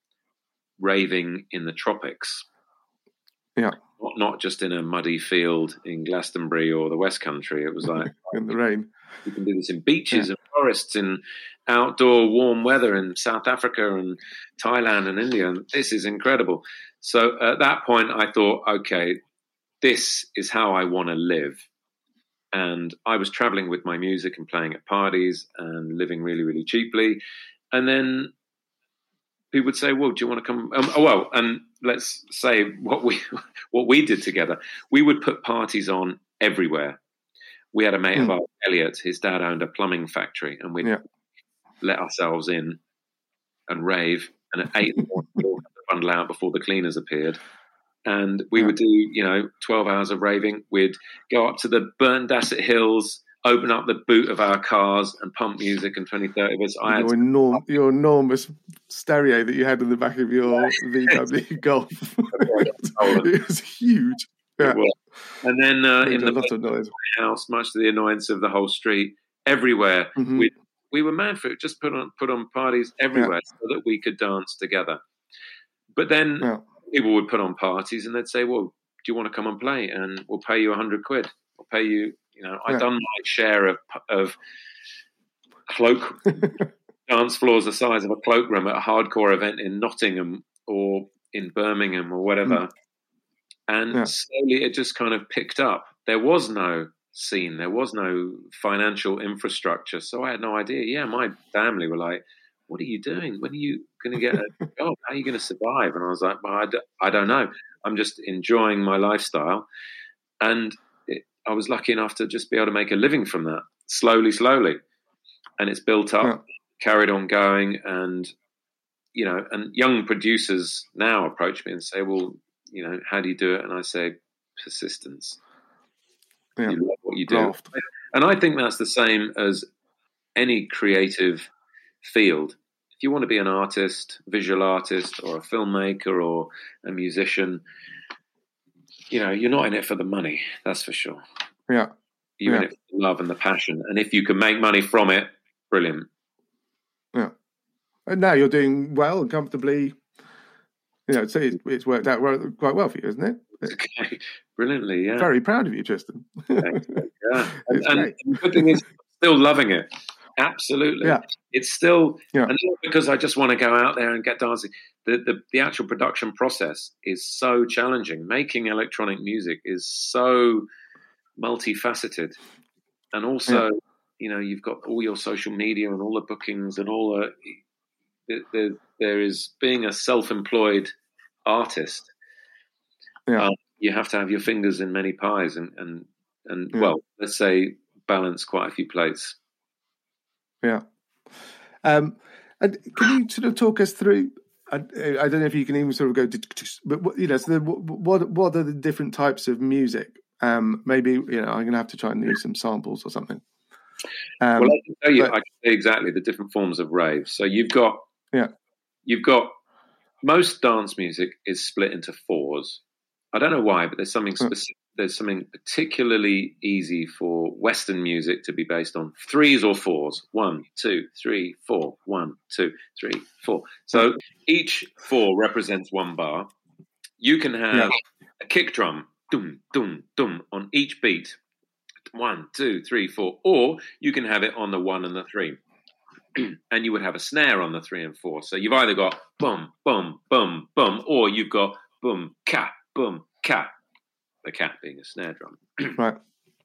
Speaker 6: raving in the tropics.
Speaker 14: Yeah.
Speaker 6: Not, not just in a muddy field in Glastonbury or the West Country. It was like
Speaker 14: in the rain.
Speaker 6: You can do this in beaches
Speaker 14: yeah.
Speaker 6: and forests, in outdoor warm weather in South Africa and Thailand and India. And this is incredible. So at that point, I thought, okay, this is how I want to live. And I was traveling with my music and playing at parties and living really, really cheaply. And then people would say, well, do you want to come? Um, oh, well, and let's say what we what we did together. We would put parties on everywhere. We had a mate mm. of ours, Elliot. His dad owned a plumbing factory, and we'd
Speaker 14: yeah.
Speaker 6: let ourselves in and rave. And at eight in the morning, we'd all have to bundle out before the cleaners appeared. And we
Speaker 14: yeah.
Speaker 6: would do, you know, twelve hours of raving. We'd go up to the Burnt Dasset Hills open up the boot of our cars and pump music and twenty, thirty of us. I
Speaker 14: your,
Speaker 6: had
Speaker 14: enorm- your enormous stereo that you had in the back of your V W Golf. It was huge. Yeah.
Speaker 6: It was. And then uh, in
Speaker 14: a
Speaker 6: the
Speaker 14: lot of noise.
Speaker 6: house, much to the annoyance of the whole street, everywhere,
Speaker 14: Mm-hmm.
Speaker 6: we we were mad for it. Just put on put on parties everywhere
Speaker 14: Yeah.
Speaker 6: so that we could dance together. But then
Speaker 14: Yeah.
Speaker 6: people would put on parties and they'd say, "Well, do you want to come and play? And we'll pay you a hundred quid. We'll pay you." You know, I'd
Speaker 14: Yeah.
Speaker 6: done my share of of cloak dance floors the size of a cloakroom at a hardcore event in Nottingham or in Birmingham or whatever.
Speaker 14: Mm.
Speaker 6: And
Speaker 14: Yeah.
Speaker 6: slowly it just kind of picked up. There was no scene. There was no financial infrastructure. So I had no idea. Yeah, my family were like, what are you doing? When are you going to get a job? How are you going to survive? And I was like, well, I, d- I don't know. I'm just enjoying my lifestyle. And it, I was lucky enough to just be able to make a living from that slowly, slowly. And it's built up,
Speaker 14: Yeah.
Speaker 6: carried on going. And, you know, and young producers now approach me and say, well, you know, how do you do it? And I say, persistence.
Speaker 14: Yeah.
Speaker 6: You love what you do.
Speaker 14: Graft.
Speaker 6: And I think that's the same as any creative field. If you want to be an artist, visual artist, or a filmmaker, or a musician, you know, you're not in it for the money, that's for sure.
Speaker 14: Yeah.
Speaker 6: You're
Speaker 14: Yeah.
Speaker 6: in it for the love and the passion. And if you can make money from it, brilliant.
Speaker 14: Yeah. And now you're doing well and comfortably. You know, it's, it's worked out quite well for you, isn't it?
Speaker 6: Okay. Brilliantly, yeah.
Speaker 14: Very proud of you, Tristan.
Speaker 6: Thanks, yeah. And,
Speaker 14: It's
Speaker 6: and
Speaker 14: great.
Speaker 6: the good thing is, I'm still loving it. Absolutely.
Speaker 14: Yeah.
Speaker 6: It's still,
Speaker 14: Yeah.
Speaker 6: and not because I just want to go out there and get dancing. The, the the actual production process is so challenging. Making electronic music is so multifaceted. And also,
Speaker 14: Yeah.
Speaker 6: you know, you've got all your social media and all the bookings and all the, the, the there is being a self-employed artist.
Speaker 14: Yeah.
Speaker 6: Um, you have to have your fingers in many pies and, and, and
Speaker 14: Yeah.
Speaker 6: well, let's say balance quite a few plates.
Speaker 14: Yeah. Um, and can you sort of talk us through? I, I don't know if you can even sort of go, but what, you know, so the, what what are the different types of music? Um, maybe you know, I'm going to have to try and use some samples or something. Um,
Speaker 6: well, I can tell you,
Speaker 14: but,
Speaker 6: I can tell you exactly the different forms of rave. So you've got,
Speaker 14: yeah,
Speaker 6: you've got most dance music is split into fours. I don't know why, but there's something specific. There's something particularly easy for Western music to be based on threes or fours. One, two, three, four. One, two, three, four. So each four represents one bar. You can have
Speaker 14: Yeah.
Speaker 6: a kick drum, dum, dum, dum, on each beat. One, two, three, four. Or you can have it on the one and the three. And you would have a snare on the three and four. So you've either got bum, bum, bum, bum, or you've got boom, ka, boom, ka. The cat being a snare drum.
Speaker 14: Right.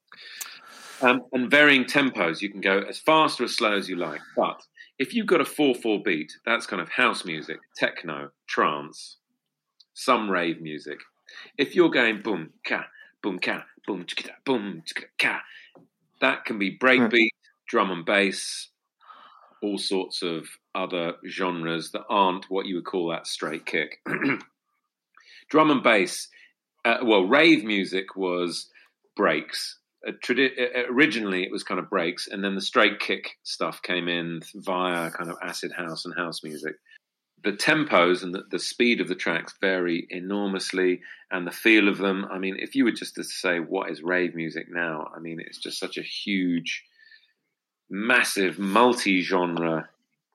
Speaker 6: Um, and varying tempos. You can go as fast or as slow as you like. But if you've got a four four beat, that's kind of house music, techno, trance, some rave music. If you're going boom, ka, boom, ka, boom, chicka, boom, chicka, ka, that can be breakbeat, drum and bass, all sorts of other genres that aren't what you would call that straight kick. Drum and bass. Uh, well, rave music was breaks. Uh, tradi- uh, originally, it was kind of breaks, and then the straight kick stuff came in via kind of acid house and house music. The tempos and the, the speed of the tracks vary enormously, and the feel of them. I mean, if you were just to say what is rave music now, I mean, it's just such a huge, massive, multi-genre.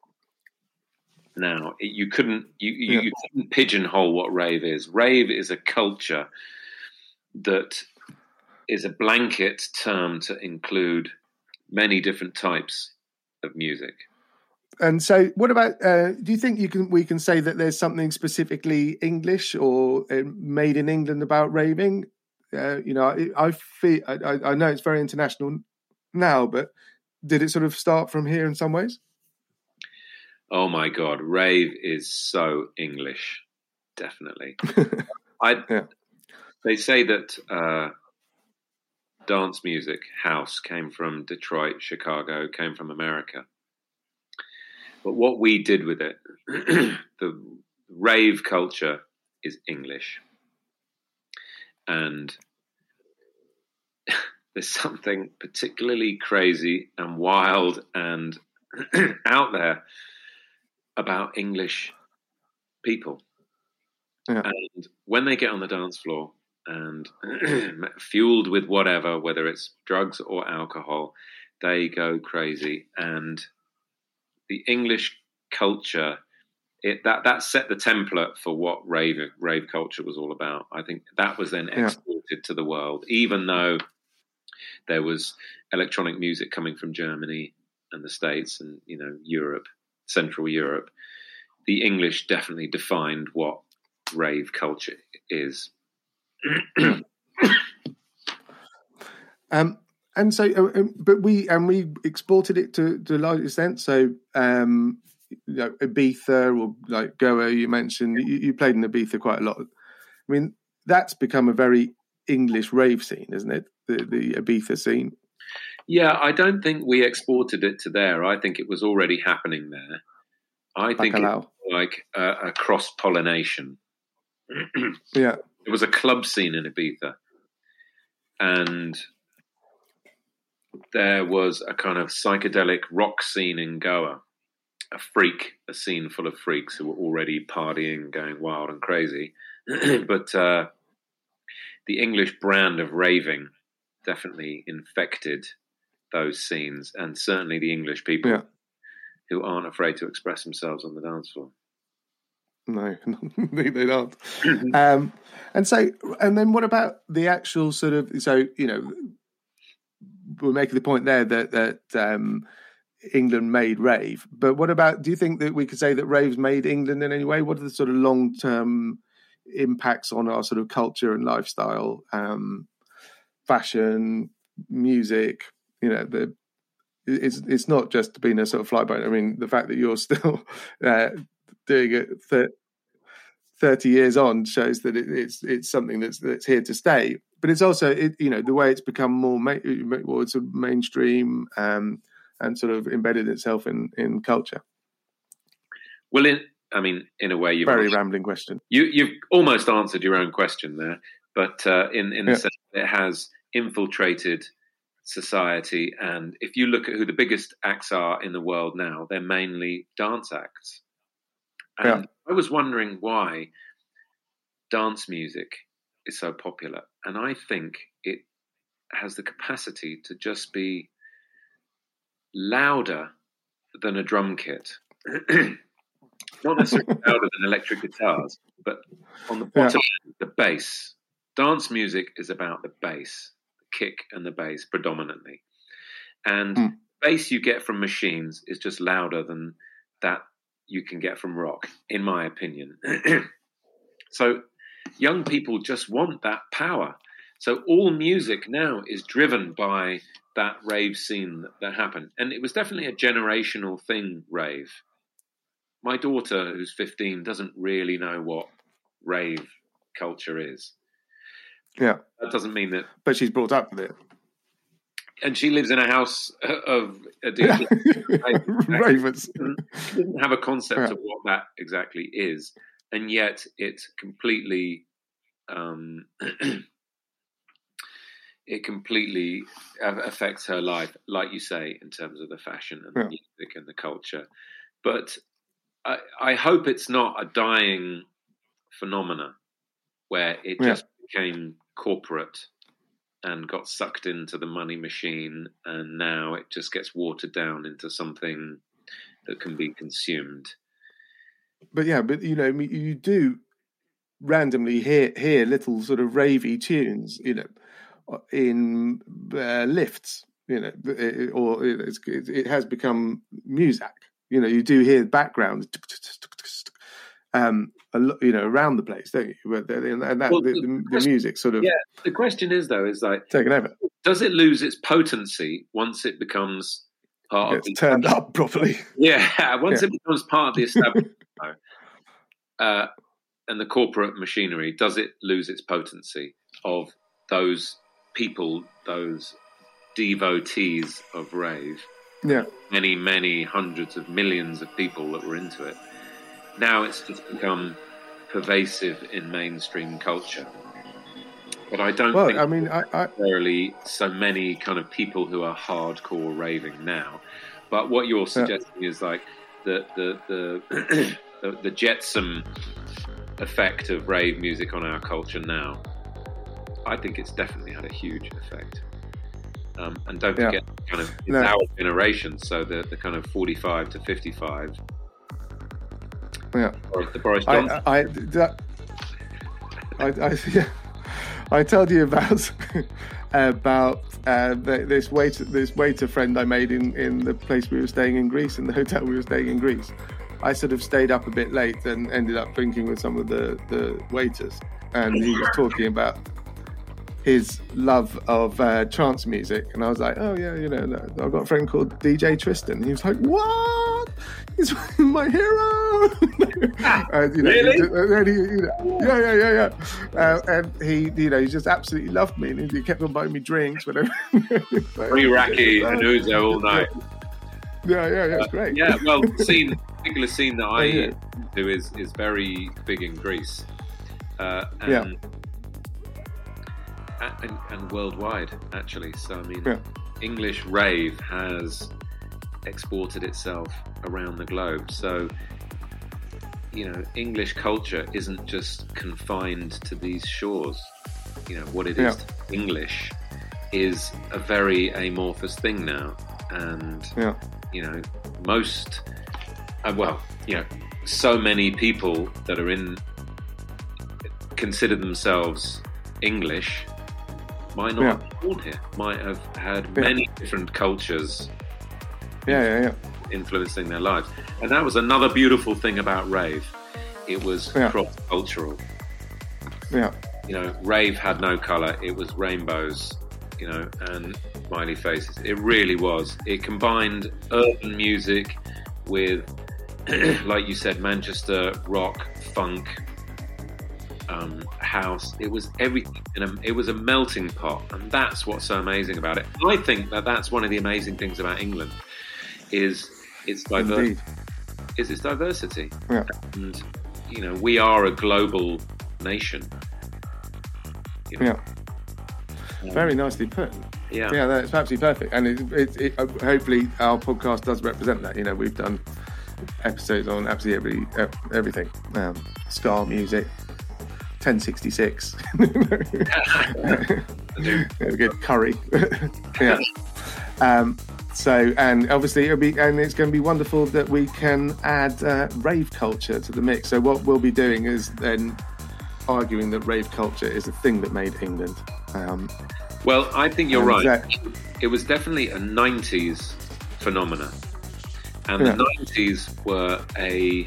Speaker 6: Now it, you couldn't you, you,
Speaker 14: Yeah.
Speaker 6: you couldn't pigeonhole what rave is. Rave is a culture that is a blanket term to include many different types of music.
Speaker 14: And so, what about? Uh, do you think you can? We can say that there's something specifically English or uh, made in England about raving. Uh, you know, I, I feel I, I know it's very international now, but did it sort of start from here in some ways?
Speaker 6: Oh my God, rave is so English, definitely. I
Speaker 14: Yeah.
Speaker 6: They say that uh, dance music, house, came from Detroit, Chicago, came from America. But what we did with it, the rave culture is English. And there's something particularly crazy and wild and out there about English people.
Speaker 14: Yeah.
Speaker 6: And when they get on the dance floor and fueled with whatever, whether it's drugs or alcohol, they go crazy. And the English culture, it that that set the template for what rave rave culture was all about. I think that was then exported yeah. to the world, even though there was electronic music coming from Germany and the States and, you know, Europe, Central Europe. The English definitely defined what rave culture is.
Speaker 14: um, and so, uh, but we and we exported it to, to a large extent. So, um, you know, Ibiza or like Goa, you mentioned, you, you played in Ibiza quite a lot. I mean, that's become a very English rave scene, isn't it? The the Ibiza scene.
Speaker 6: Yeah, I don't think we exported it to there. I think it was already happening there. I think
Speaker 14: Bacalao.
Speaker 6: It was like a, a cross-pollination.
Speaker 14: Yeah.
Speaker 6: It was a club scene in Ibiza. And there was a kind of psychedelic rock scene in Goa. A freak, a scene full of freaks who were already partying, going wild and crazy. But uh, the English brand of raving definitely infected those scenes, and certainly the English people
Speaker 14: yeah.
Speaker 6: who aren't afraid to express themselves on the dance floor.
Speaker 14: No, they, they don't. um, and so, and then what about the actual sort of? So, you know, we're making the point there that that um, England made rave, but what about? Do you think that we could say that raves made England in any way? What are the sort of long term impacts on our sort of culture and lifestyle, um, fashion, music? You know, the it's it's not just being a sort of flyby. I mean, the fact that you're still uh, doing it thirty years on shows that it, it's it's something that's that's here to stay. But it's also it, you know, the way it's become more ma- more sort of mainstream um, and sort of embedded itself in, in culture.
Speaker 6: Well, in I mean, in a way, you've
Speaker 14: very
Speaker 6: answered,
Speaker 14: rambling question.
Speaker 6: You you've almost answered your own question there, but uh, in in the
Speaker 14: yeah.
Speaker 6: sense that it has infiltrated society, and if you look at who the biggest acts are in the world now, they're mainly dance acts. And
Speaker 14: yeah.
Speaker 6: I was wondering why dance music is so popular, and I think it has the capacity to just be louder than a drum kit. Not necessarily louder than electric guitars, but on the bottom, yeah. the bass. Dance music is about the bass. Kick and the bass predominantly, and mm. bass you get from machines is just louder than that you can get from rock, in my opinion. So young people just want that power. So all music now is driven by that rave scene that, that happened, and it was definitely a generational thing. Rave. My daughter, who's fifteen, doesn't really know what rave culture is.
Speaker 14: Yeah,
Speaker 6: that doesn't mean that.
Speaker 14: But she's brought up with it,
Speaker 6: and she lives in a house of a
Speaker 14: yeah. ravens.
Speaker 6: She doesn't have a concept
Speaker 14: yeah.
Speaker 6: of what that exactly is, and yet it completely, um, it completely affects her life, like you say, in terms of the fashion and
Speaker 14: yeah.
Speaker 6: the music and the culture. But I, I hope it's not a dying phenomena where it just yeah. became corporate and got sucked into the money machine, and now it just gets watered down into something that can be consumed.
Speaker 14: But yeah, but you know, you do randomly hear hear little sort of ravey tunes, you know, in uh, lifts, you know, it, or it's, it has become music. You know, you do hear background. Um, a lot, you know, around the place, don't you? And that
Speaker 6: well,
Speaker 14: the, the, the music sort of
Speaker 6: yeah. The question is, though, is like
Speaker 14: taken over.
Speaker 6: Does it lose its potency once it becomes part
Speaker 14: it's
Speaker 6: of the
Speaker 14: turned up properly?
Speaker 6: Yeah, once
Speaker 14: yeah.
Speaker 6: it becomes part of the establishment, uh, and the corporate machinery, does it lose its potency of those people, those devotees of rave?
Speaker 14: Yeah,
Speaker 6: many, many hundreds of millions of people that were into it. Now it's just become pervasive in mainstream culture. But I don't
Speaker 14: well,
Speaker 6: think
Speaker 14: I mean, I, I...
Speaker 6: necessarily so many kind of people who are hardcore raving now. But what you're suggesting yeah. is like the the the, the the Jetsam effect of rave music on our culture now. I think it's definitely had a huge effect. Um, and don't forget, yeah. kind of it's no. our generation, so the the kind of forty-five to fifty-five.
Speaker 14: Yeah,
Speaker 6: or the Boris Johnson.
Speaker 14: I I, that, I, I, yeah. I told you about about uh, this waiter this waiter friend I made in, in the place we were staying in Greece, in the hotel we were staying in Greece. I sort of stayed up a bit late and ended up drinking with some of the, the waiters, and he was talking about his love of uh, trance music, and I was like, oh yeah, you know, I've got a friend called D J Tristan. And he was like, what? He's my hero. uh, you know,
Speaker 6: really?
Speaker 14: He, he, you know, yeah, yeah, yeah, yeah. Uh, and he, you know, he just absolutely loved me, and he kept on buying me drinks, whatever.
Speaker 6: Free Raki and Uzo all night.
Speaker 14: Yeah, yeah, yeah, it's great.
Speaker 6: Uh, yeah, well, the scene, particular scene that I yeah. do is is very big in Greece, uh, and,
Speaker 14: yeah.
Speaker 6: and and worldwide actually. So I mean,
Speaker 14: yeah.
Speaker 6: English rave has exported itself around the globe. So you know, English culture isn't just confined to these shores. You know, what it is
Speaker 14: yeah.
Speaker 6: English is a very amorphous thing now, and
Speaker 14: yeah.
Speaker 6: you know, most uh, well, you know, so many people that are in consider themselves English might not
Speaker 14: yeah.
Speaker 6: have been born here, might have had
Speaker 14: yeah.
Speaker 6: many different cultures
Speaker 14: yeah, yeah, yeah.
Speaker 6: influencing their lives. And that was another beautiful thing about rave. It was
Speaker 14: yeah.
Speaker 6: cross-cultural.
Speaker 14: Yeah.
Speaker 6: You know, rave had no colour. It was rainbows, you know, and smiley faces. It really was. It combined urban music with, like you said, Manchester rock, funk, um, house. It was everything. In a, it was a melting pot, and that's what's so amazing about it. I think that that's one of the amazing things about England is its diversity. Is its diversity.
Speaker 14: Yeah.
Speaker 6: And you know, we are a global nation. You know?
Speaker 14: Yeah. Very nicely put.
Speaker 6: Yeah,
Speaker 14: yeah, that's absolutely perfect, and it, it, it, hopefully our podcast does represent that. You know, we've done episodes on absolutely every everything, um, ska music, ten sixty-six, good curry, yeah. Um, so, and obviously, it'll be, and it's going to be wonderful that we can add uh, rave culture to the mix. So, what we'll be doing is then arguing that rave culture is a thing that made England. Um,
Speaker 6: Well, I think you're right.
Speaker 14: That,
Speaker 6: it was definitely a nineties phenomena. And
Speaker 14: yeah.
Speaker 6: the nineties were a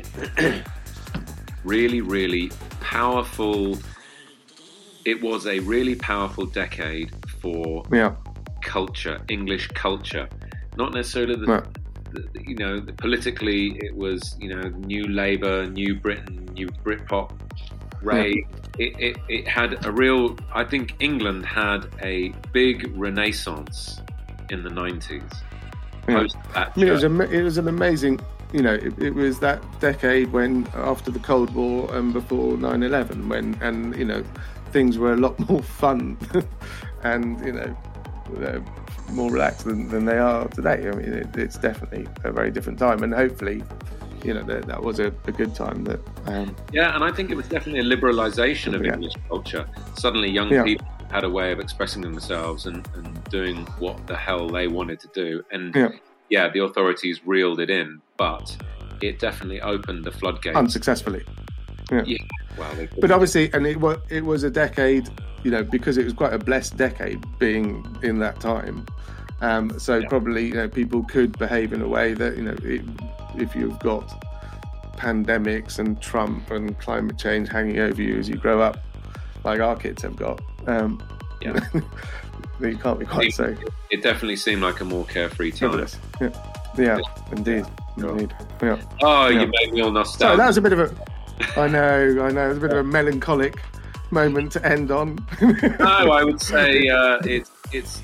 Speaker 6: really, really powerful... It was a really powerful decade for
Speaker 14: yeah.
Speaker 6: culture, English culture. Not necessarily, the,
Speaker 14: yeah.
Speaker 6: the, you know, politically it was, you know, New Labour, New Britain, New Britpop, rave. Yeah. It, it, it had a real... I think England had a big renaissance in the nineties.
Speaker 14: Yeah.
Speaker 6: Post that
Speaker 14: I mean, it was, a, it was an amazing... You know, it, it was that decade when, after the Cold War and before nine eleven, when, and, you know, things were a lot more fun and, you know, uh, more relaxed than, than they are today. I mean, it, it's definitely a very different time, and hopefully... You know, that, that was a, a good time. That um,
Speaker 6: yeah, and I think it was definitely a liberalisation of
Speaker 14: yeah.
Speaker 6: English culture. Suddenly, young
Speaker 14: yeah.
Speaker 6: people had a way of expressing themselves and, and doing what the hell they wanted to do. And
Speaker 14: yeah.
Speaker 6: yeah, the authorities reeled it in, but it definitely opened the floodgates
Speaker 14: unsuccessfully. Yeah.
Speaker 6: yeah. Well,
Speaker 14: but obviously, and it was it was a decade. You know, because it was quite a blessed decade being in that time. Um, so
Speaker 6: yeah.
Speaker 14: probably, you know, people could behave in a way that, you know, it, if you've got pandemics and Trump and climate change hanging over you as you grow up, like our kids have got, um,
Speaker 6: yeah.
Speaker 14: you can't be quite
Speaker 6: it,
Speaker 14: so.
Speaker 6: It definitely seemed like a more carefree time.
Speaker 14: Yeah, yeah, indeed, indeed. Yeah.
Speaker 6: Oh,
Speaker 14: yeah.
Speaker 6: you made me all nostalgic.
Speaker 14: So that was a bit of a. I know, I know. It was a bit of a melancholic moment to end on.
Speaker 6: No, I would say uh, it's it's.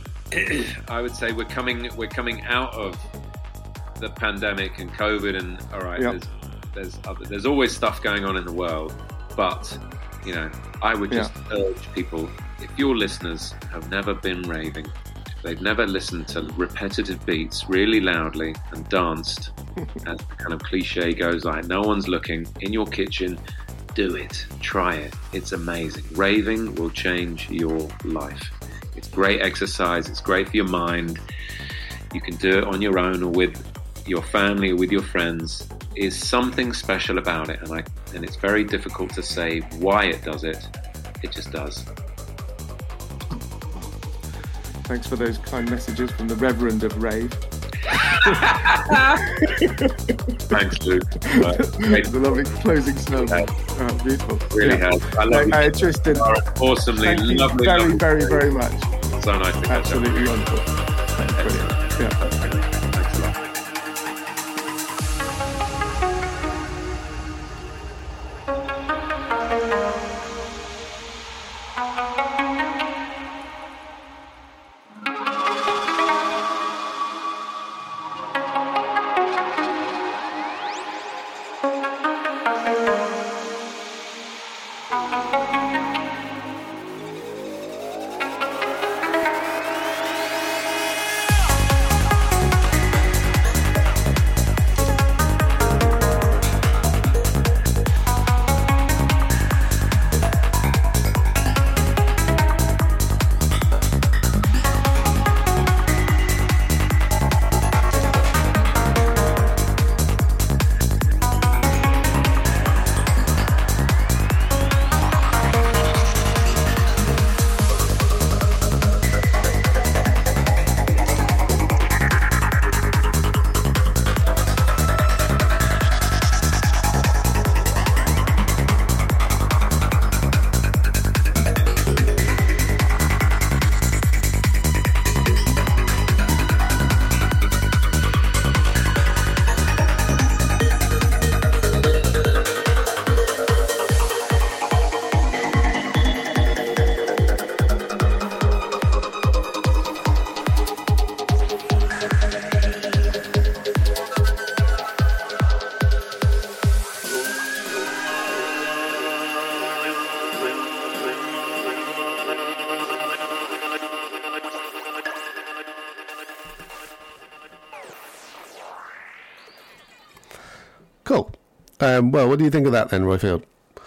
Speaker 6: I would say we're coming we're coming out of the pandemic and COVID, and all right,
Speaker 14: yep.
Speaker 6: there's there's other, there's always stuff going on in the world, but You know, I would just yeah. urge people, if your listeners have never been raving, if they've never listened to repetitive beats really loudly and danced, as the kind of cliche goes, like no one's looking, in your kitchen, do it, try it. It's amazing. Raving will change your life. It's great exercise. It's great for your mind. You can do it on your own or with your family or with your friends. Is something special about it, and I and it's very difficult to say why it does it. It just does.
Speaker 16: Thanks for those kind messages from the Reverend of Rave.
Speaker 6: Thanks, Luke.
Speaker 16: It's a lovely closing sermon. Oh, beautiful.
Speaker 6: Really yeah. has. I love
Speaker 16: uh,
Speaker 6: you.
Speaker 16: Tristan,
Speaker 6: awesomely
Speaker 16: thank you
Speaker 6: lovely.
Speaker 16: very,
Speaker 6: lovely
Speaker 16: very, very much.
Speaker 6: So nice to catch
Speaker 16: Absolutely
Speaker 6: up.
Speaker 16: wonderful. Brilliant. Yeah.
Speaker 6: Thanks a lot.
Speaker 14: Cool. Um, well, what do you think of that then, Roifield?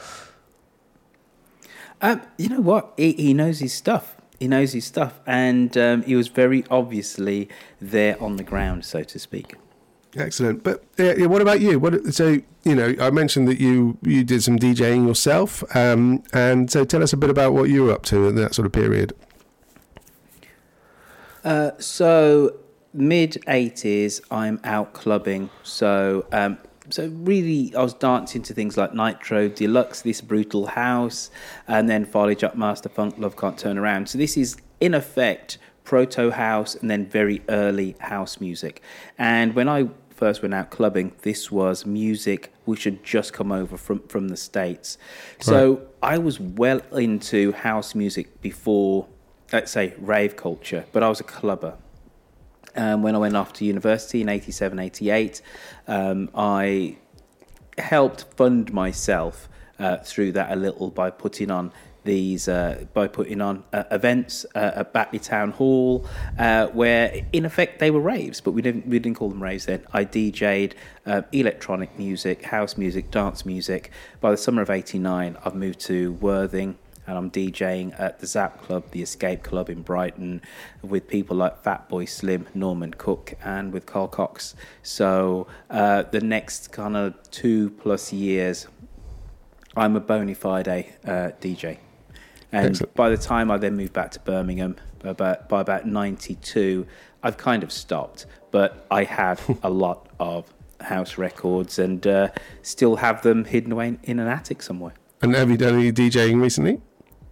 Speaker 15: Um, you know what? He, he knows his stuff. He knows his stuff. And um, he was very obviously there on the ground, so to speak.
Speaker 14: Excellent. But yeah, yeah, what about you? What? So, you know, I mentioned that you, you did some DJing yourself. Um, and so tell us a bit about what you were up to in that sort of period.
Speaker 15: Uh, so mid eighties, I'm out clubbing. So, um, so really, I was dancing to things like Nitro Deluxe, This Brutal House, and then Farley Jack Master Funk, Love Can't Turn Around. So this is, in effect, proto house and then very early house music. And when I first went out clubbing, this was music which had just come over from, from the States. So right. I was well into house music before, let's say, rave culture, but I was a clubber. Um, when I went off to university in eighty-seven, eighty-eight, um, I helped fund myself uh, through that a little by putting on these, uh, by putting on uh, events uh, at Batley Town Hall, uh, where in effect they were raves, but we didn't we didn't call them raves then. I D J'd uh, electronic music, house music, dance music. By the summer of eighty-nine, I've moved to Worthing. And I'm DJing at the Zap Club, the Escape Club in Brighton, with people like Fatboy Slim, Norman Cook, and with Carl Cox. So uh, the next kind of two plus years, I'm a bona fide uh, D J. And Excellent. By the time I then moved back to Birmingham, about, by about ninety-two, I've kind of stopped. But I have a lot of house records and uh, still have them hidden away in an attic somewhere.
Speaker 14: And have you done any DJing recently?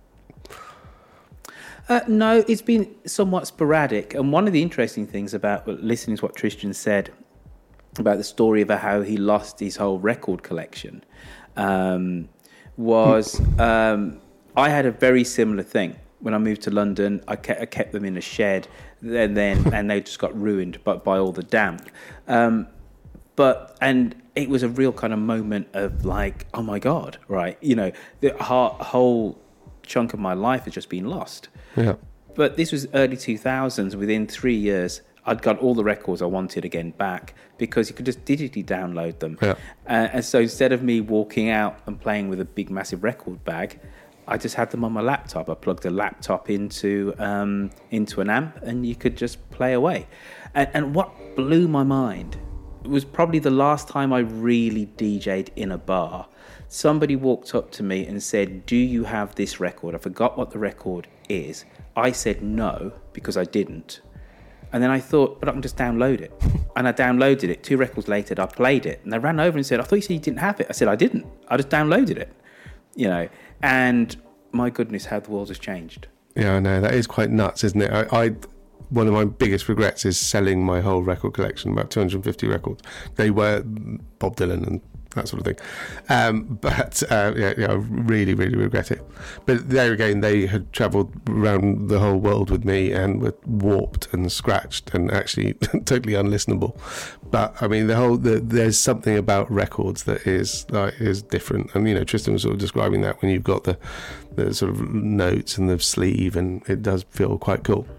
Speaker 15: Uh, no, it's been somewhat sporadic. And one of the interesting things about listening to what Tristan said about the story about how he lost his whole record collection um, was um, I had a very similar thing. When I moved to London, I kept, I kept them in a shed, and then and they just got ruined by, by all the damp. Um, but and it was a real kind of moment of like, oh my God, right? You know, the whole chunk of my life has just been lost.
Speaker 14: Yeah.
Speaker 15: But this was early two thousands. Within three years, I'd got all the records I wanted again back because you could just digitally download them.
Speaker 14: Yeah.
Speaker 15: Uh, and so instead of me walking out and playing with a big, massive record bag, I just had them on my laptop. I plugged a laptop into um, into an amp, and you could just play away. And, and what blew my mind was probably the last time I really D J'd in a bar. Somebody walked up to me and said, "Do you have this record?" I forgot what the record is. I said no, because I didn't. And then I thought, but I can just download it. And I downloaded it. Two records later, I played it. And they ran over and said, "I thought you said you didn't have it." I said, "I didn't. I just downloaded it." You know, and my goodness, how the world has changed.
Speaker 14: Yeah, I know. That is quite nuts, isn't it? I, I one of my biggest regrets is selling my whole record collection, about two hundred fifty records. They were Bob Dylan and that sort of thing. Um, but uh, yeah, yeah, I really, really regret it. But there again, they had travelled around the whole world with me and were warped and scratched and actually totally unlistenable. But I mean, the whole the, there's something about records that is like is different. And you know, Tristan was sort of describing that when you've got the the sort of notes and the sleeve, and it does feel quite cool.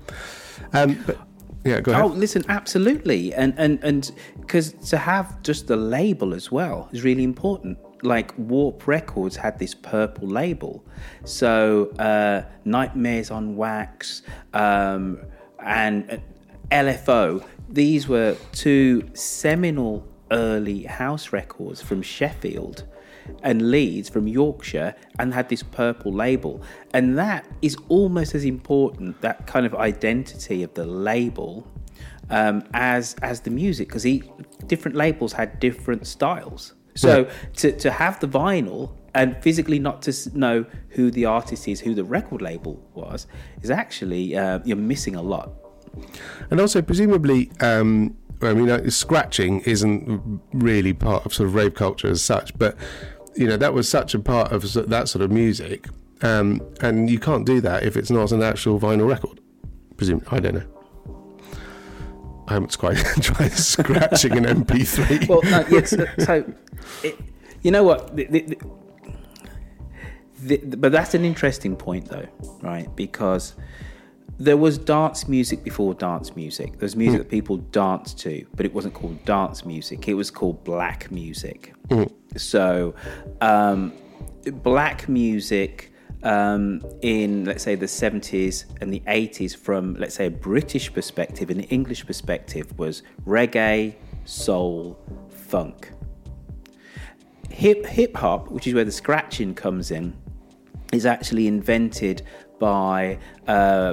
Speaker 14: Um, but yeah, go ahead.
Speaker 15: Oh, listen, absolutely. And and and because to have just the label as well is really important. Like Warp Records had this purple label. So uh, Nightmares on Wax um, and uh, L F O, these were two seminal early house records from Sheffield and Leeds from Yorkshire, and had this purple label. And that is almost as important, that kind of identity of the label, um, as as the music, because different labels had different styles. So yeah. to, to have the vinyl and physically not to know who the artist is, who the record label was, is actually, uh, you're missing a lot.
Speaker 14: And also, presumably, um, I mean, uh, scratching isn't really part of sort of rave culture as such, but you know, that was such a part of that sort of music, um, and you can't do that if it's not an actual vinyl record. Presumably, I don't know. I haven't quite tried scratching an M P three.
Speaker 15: Well, no, yes. So, so it, you know what? The, the, the, the, but that's an interesting point, though, right? Because there was dance music before dance music. There's music mm. that people danced to, but it wasn't called dance music. It was called black music. Mm. So, um, black music um, in, let's say, the seventies and the eighties, from, let's say, a British perspective and the English perspective, was reggae, soul, funk. Hip hip hop, which is where the scratching comes in, is actually invented by uh,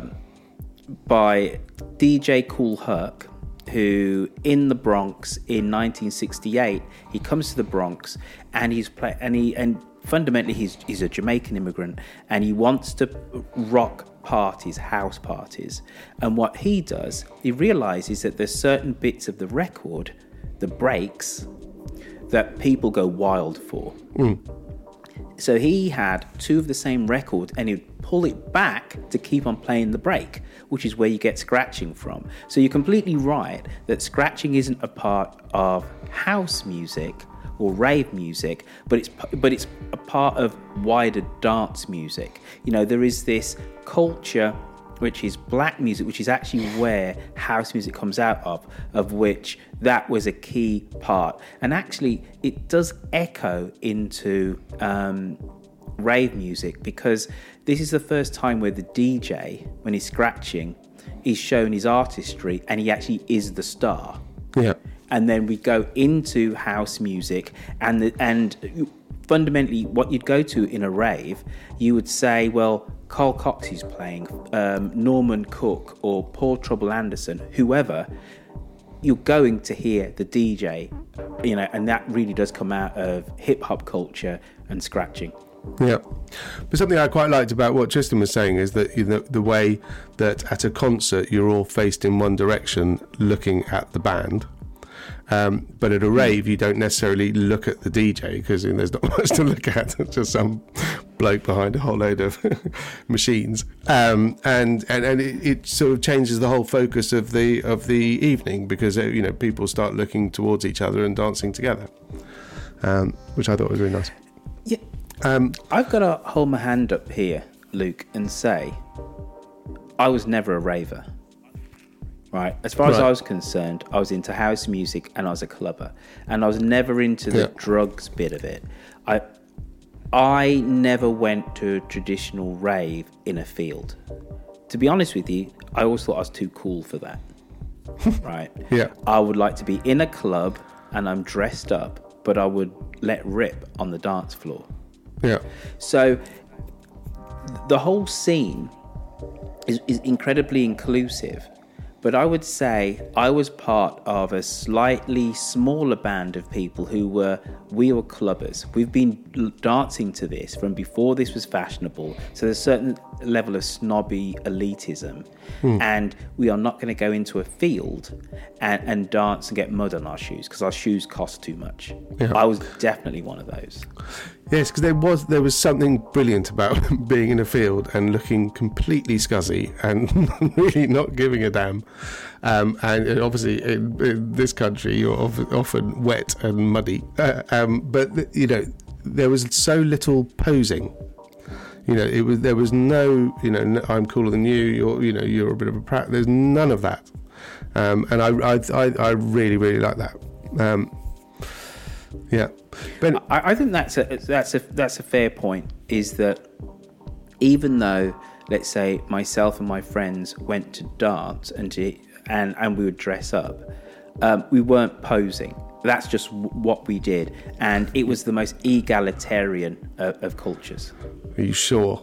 Speaker 15: by D J Kool Herc, who in the Bronx in nineteen sixty-eight, he comes to the Bronx and he's play and he and fundamentally he's he's a Jamaican immigrant, and he wants to rock parties, house parties. And what he does, he realizes that there's certain bits of the record, the breaks, that people go wild for. Mm. So he had two of the same record, and he'd pull it back to keep on playing the break, which is where you get scratching from. So you're completely right that scratching isn't a part of house music or rave music, but it's but it's a part of wider dance music. You know, there is this culture which is black music, which is actually where house music comes out of, of which that was a key part. And actually, it does echo into um, rave music, because this is the first time where the D J, when he's scratching, is shown his artistry, and he actually is the star.
Speaker 14: Yeah.
Speaker 15: And then we go into house music, and the, and fundamentally, what you'd go to in a rave, you would say, well, Carl Cox is playing, um, Norman Cook or Paul Trouble Anderson, whoever. You're going to hear the D J, you know, and that really does come out of hip hop culture and scratching.
Speaker 14: Yeah, but something I quite liked about what Tristan was saying is that, you know, the way that at a concert you're all faced in one direction, looking at the band. Um, but at a rave, you don't necessarily look at the D J, because you know, there's not much to look at. It's just some bloke behind a whole load of machines, um, and and and it, it sort of changes the whole focus of the of the evening, because uh, you know, people start looking towards each other and dancing together, um, which I thought was really nice.
Speaker 15: Yeah,
Speaker 14: um,
Speaker 15: I've got to hold my hand up here, Luke, and say I was never a raver. Right, as far as
Speaker 14: right.
Speaker 15: I was concerned, I was into house music and I was a clubber, and I was never into the
Speaker 14: yeah.
Speaker 15: drugs bit of it. I I never went to a traditional rave in a field. To be honest with you, I always thought I was too cool for that. Right?
Speaker 14: Yeah.
Speaker 15: I would like to be in a club and I'm dressed up, but I would let rip on the dance floor.
Speaker 14: Yeah.
Speaker 15: So the whole scene is, is incredibly inclusive. But I would say I was part of a slightly smaller band of people who were, we were clubbers. We've been dancing to this from before this was fashionable. So there's a certain level of snobby elitism. Hmm. And we are not going to go into a field and, and dance and get mud on our shoes, because our shoes cost too much. Yeah. I was definitely one of those.
Speaker 14: Yes, because there was there was something brilliant about being in a field and looking completely scuzzy and really not giving a damn. Um, and obviously, in, in this country, you're often wet and muddy. Uh, um, but you know, there was so little posing. You know, it was there was no, you know, no, I'm cooler than you. You're, you know, you're a bit of a prat. There's none of that. Um, and I, I, I, I really, really like that. Um, yeah.
Speaker 15: But I, I think that's a that's a that's a fair point. Is that even though, let's say, myself and my friends went to dance and to, and and we would dress up, um, we weren't posing. That's just w- what we did, and it was the most egalitarian of, of cultures.
Speaker 14: Are you sure?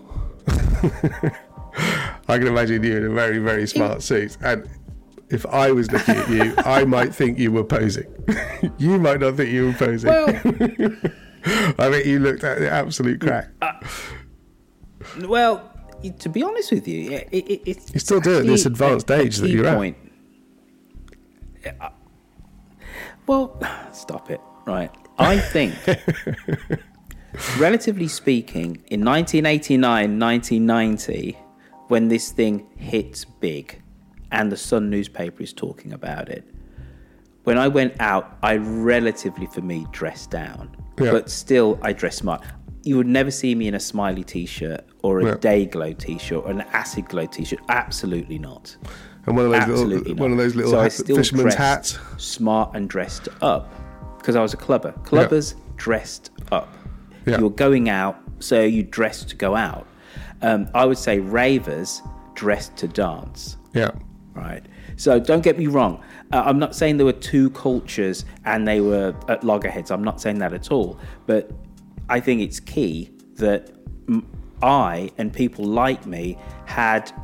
Speaker 14: I can imagine you in a very very smart it, suit, and if I was looking at you, I might think you were posing. You might not think you were posing.
Speaker 15: Well,
Speaker 14: I think you looked at the absolute crack.
Speaker 15: Uh, well, to be honest with you, it, it, it's
Speaker 14: you still do at this advanced a, age a that you're point.
Speaker 15: at. Uh, well, stop it. Right. I think, relatively speaking, in nineteen eighty-nine, nineteen ninety, when this thing hits big, and the Sun newspaper is talking about it, when I went out, I relatively, for me, dressed down. Yeah. But still, I dressed smart. You would never see me in a Smiley T-shirt or a yeah. Day Glow T-shirt or an Acid Glow T-shirt. Absolutely not.
Speaker 14: And one of those
Speaker 15: Absolutely
Speaker 14: little,
Speaker 15: not.
Speaker 14: one of those little
Speaker 15: so
Speaker 14: hat,
Speaker 15: I still
Speaker 14: fisherman's hats.
Speaker 15: Smart and dressed up, because I was a clubber. Clubbers yeah. dressed up.
Speaker 14: Yeah.
Speaker 15: You were going out, so you dressed to go out. Um, I would say ravers dressed to dance.
Speaker 14: Yeah.
Speaker 15: Right. So don't get me wrong. Uh, I'm not saying there were two cultures and they were at loggerheads. I'm not saying that at all. But I think it's key that m- I and people like me had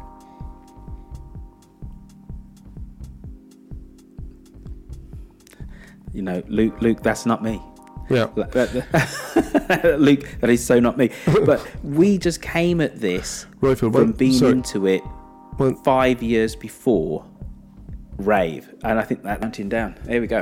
Speaker 15: you know, Luke, Luke, that's not me.
Speaker 14: Yeah.
Speaker 15: Luke, that is so not me. But we just came at this
Speaker 14: Royfield,
Speaker 15: from
Speaker 14: well,
Speaker 15: being
Speaker 14: sorry.
Speaker 15: into it well, five years before rave. And I think that mountain down. There we go.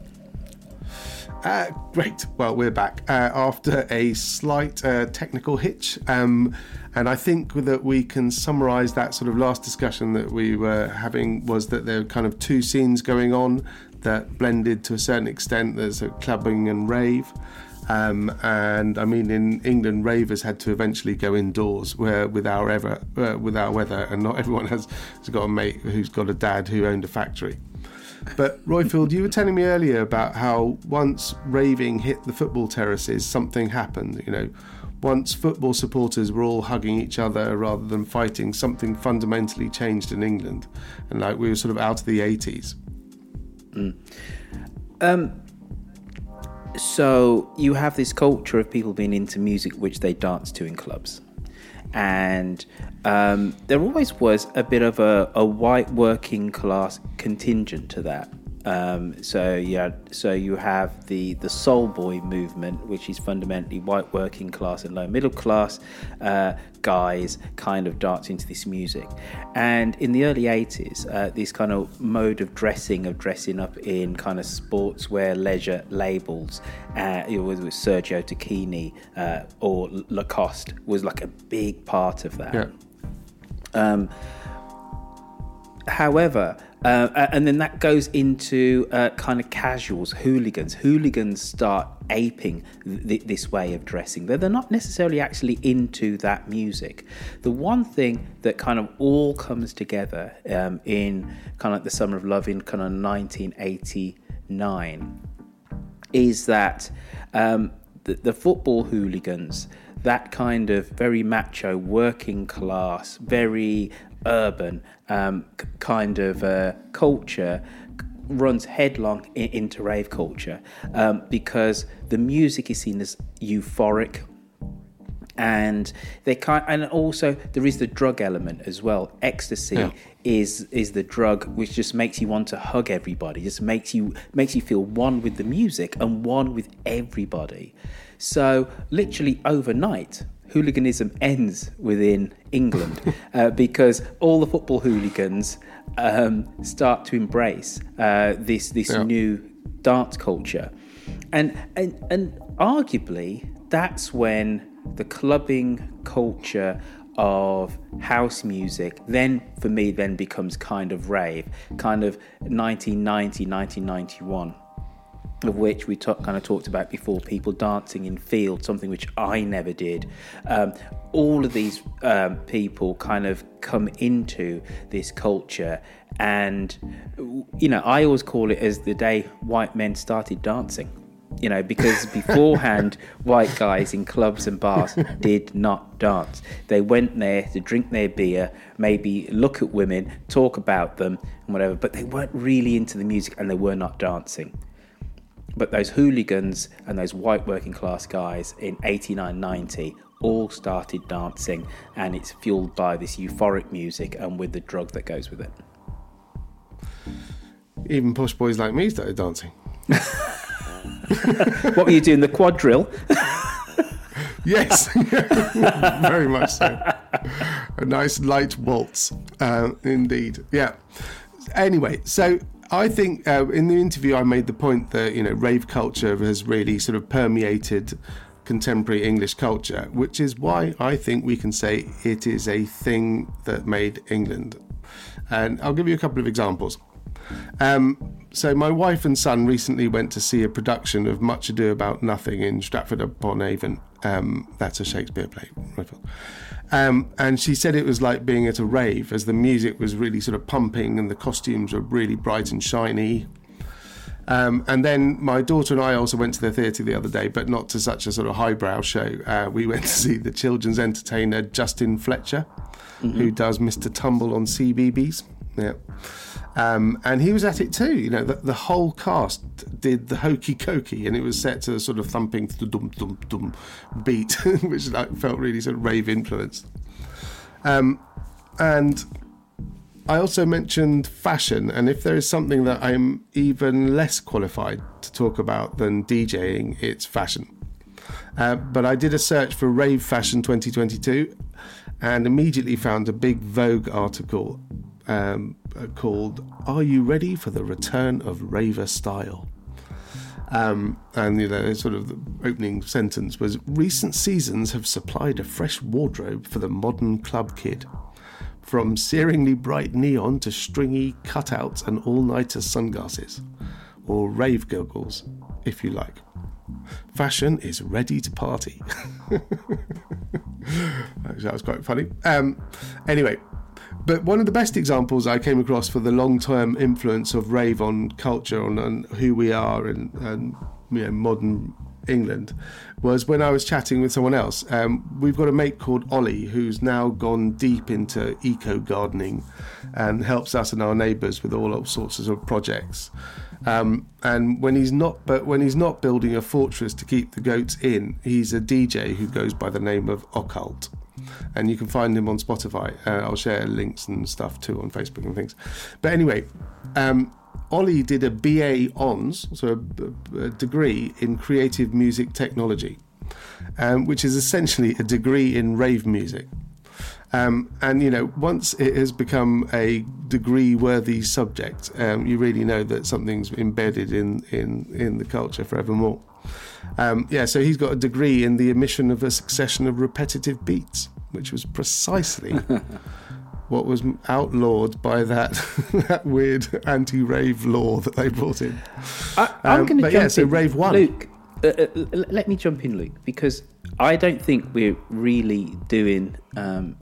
Speaker 14: Uh, great. Well, we're back uh, after a slight uh, technical hitch. Um, and I think that we can summarise that sort of last discussion that we were having was that there are kind of two scenes going on that blended to a certain extent. There's a clubbing and rave. Um, and I mean, in England, ravers had to eventually go indoors where with our ever, uh, with our weather, and not everyone has, has got a mate who's got a dad who owned a factory. But Royfield, you were telling me earlier about how once raving hit the football terraces, something happened. You know, once football supporters were all hugging each other rather than fighting, something fundamentally changed in England, and like we were sort of out of the eighties.
Speaker 15: Mm. Um. So you have this culture of people being into music which they dance to in clubs. And um, there always was a bit of a, a white working class contingent to that. Um, so yeah, so you have the the soul boy movement, which is fundamentally white working class and low middle class uh, guys kind of dancing to this music. And in the early eighties, uh, this kind of mode of dressing, of dressing up in kind of sportswear, leisure labels, uh, it was with Sergio Tacchini uh, or Lacoste was like a big part of that.
Speaker 14: Yeah.
Speaker 15: Um, however, uh, and then that goes into uh, kind of casuals, hooligans. Hooligans start aping th- this way of dressing. They're, they're not necessarily actually into that music. The one thing that kind of all comes together um, in kind of like the Summer of Love in kind of nineteen eighty-nine is that um, the, the football hooligans, that kind of very macho, working class, very urban um, c- kind of uh, culture runs headlong in- into rave culture um, because the music is seen as euphoric, and they kind and also there is the drug element as well. Ecstasy yeah. is is the drug which just makes you want to hug everybody, just makes you makes you feel one with the music and one with everybody. So literally overnight, hooliganism ends within England uh, because all the football hooligans um, start to embrace uh, this this yeah. new dance culture, and and and arguably that's when the clubbing culture of house music then for me then becomes kind of rave, kind of nineteen ninety, nineteen ninety-one. Of which we talk, kind of talked about before, people dancing in fields, something which I never did. Um, all of these um, people kind of come into this culture, and you know, I always call it as the day white men started dancing. You know, because beforehand, white guys in clubs and bars did not dance. They went there to drink their beer, maybe look at women, talk about them, and whatever. But they weren't really into the music, and they were not dancing. But those hooligans and those white working class guys in eighty-nine, ninety all started dancing, and it's fueled by this euphoric music and with the drug that goes with it.
Speaker 14: Even posh boys like me started dancing.
Speaker 15: What were you doing, the quadrille?
Speaker 14: Yes, very much so. A nice light waltz, uh, indeed. Yeah. Anyway, so I think uh, in the interview I made the point that, you know, rave culture has really sort of permeated contemporary English culture, which is why I think we can say it is a thing that made England. And I'll give you a couple of examples. Um, so my wife and son recently went to see a production of Much Ado About Nothing in Stratford-upon-Avon. Um, that's a Shakespeare play. Um, and she said it was like being at a rave, as the music was really sort of pumping and the costumes were really bright and shiny. Um, and then my daughter and I also went to the theatre the other day, but not to such a sort of highbrow show. Uh, we went to see the children's entertainer Justin Fletcher, mm-hmm. who does Mister Tumble on C B B S. Yeah. Um, and he was at it too. You know, the, the whole cast did the hokey cokey, and it was set to a sort of thumping dum dum dum beat, which like, felt really sort of rave influenced. Um, and I also mentioned fashion, and if there is something that I'm even less qualified to talk about than DJing, it's fashion. Uh, but I did a search for Rave Fashion twenty twenty-two and immediately found a big Vogue article um, called "Are You Ready for the Return of Raver Style?" Um, and, you know, sort of the opening sentence was, "Recent seasons have supplied a fresh wardrobe for the modern club kid. From searingly bright neon to stringy cutouts and all-nighter sunglasses, or rave goggles, if you like. Fashion is ready to party." That was quite funny. Um, anyway, but one of the best examples I came across for the long-term influence of rave on culture, on, on who we are and, and you know, modern England, was when I was chatting with someone else. Um, we've got a mate called Ollie who's now gone deep into eco-gardening and helps us and our neighbours with all sorts of projects. Um, and when he's not, but when he's not building a fortress to keep the goats in, he's a D J who goes by the name of Occult. And you can find him on Spotify. Uh, I'll share links and stuff too on Facebook and things. But anyway, um, Ollie did a B A Hons, so a, a degree in creative music technology, um, which is essentially a degree in rave music. Um, and, you know, once it has become a degree-worthy subject, um, you really know that something's embedded in, in, in the culture forevermore. Um, yeah, so he's got a degree in the emission of a succession of repetitive beats, which was precisely what was outlawed by that that weird anti-rave law that they brought in.
Speaker 15: I, I'm
Speaker 14: um,
Speaker 15: going to
Speaker 14: jump
Speaker 15: yeah,
Speaker 14: so
Speaker 15: in,
Speaker 14: rave one.
Speaker 15: Luke. Uh, uh, let me jump in, Luke, because I don't think we're really doing. Um,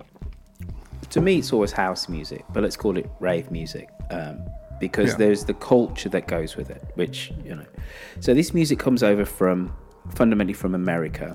Speaker 15: to me, it's always house music, but let's call it rave music. Um, because yeah. there's the culture that goes with it, which, you know. So this music comes over from, fundamentally from America,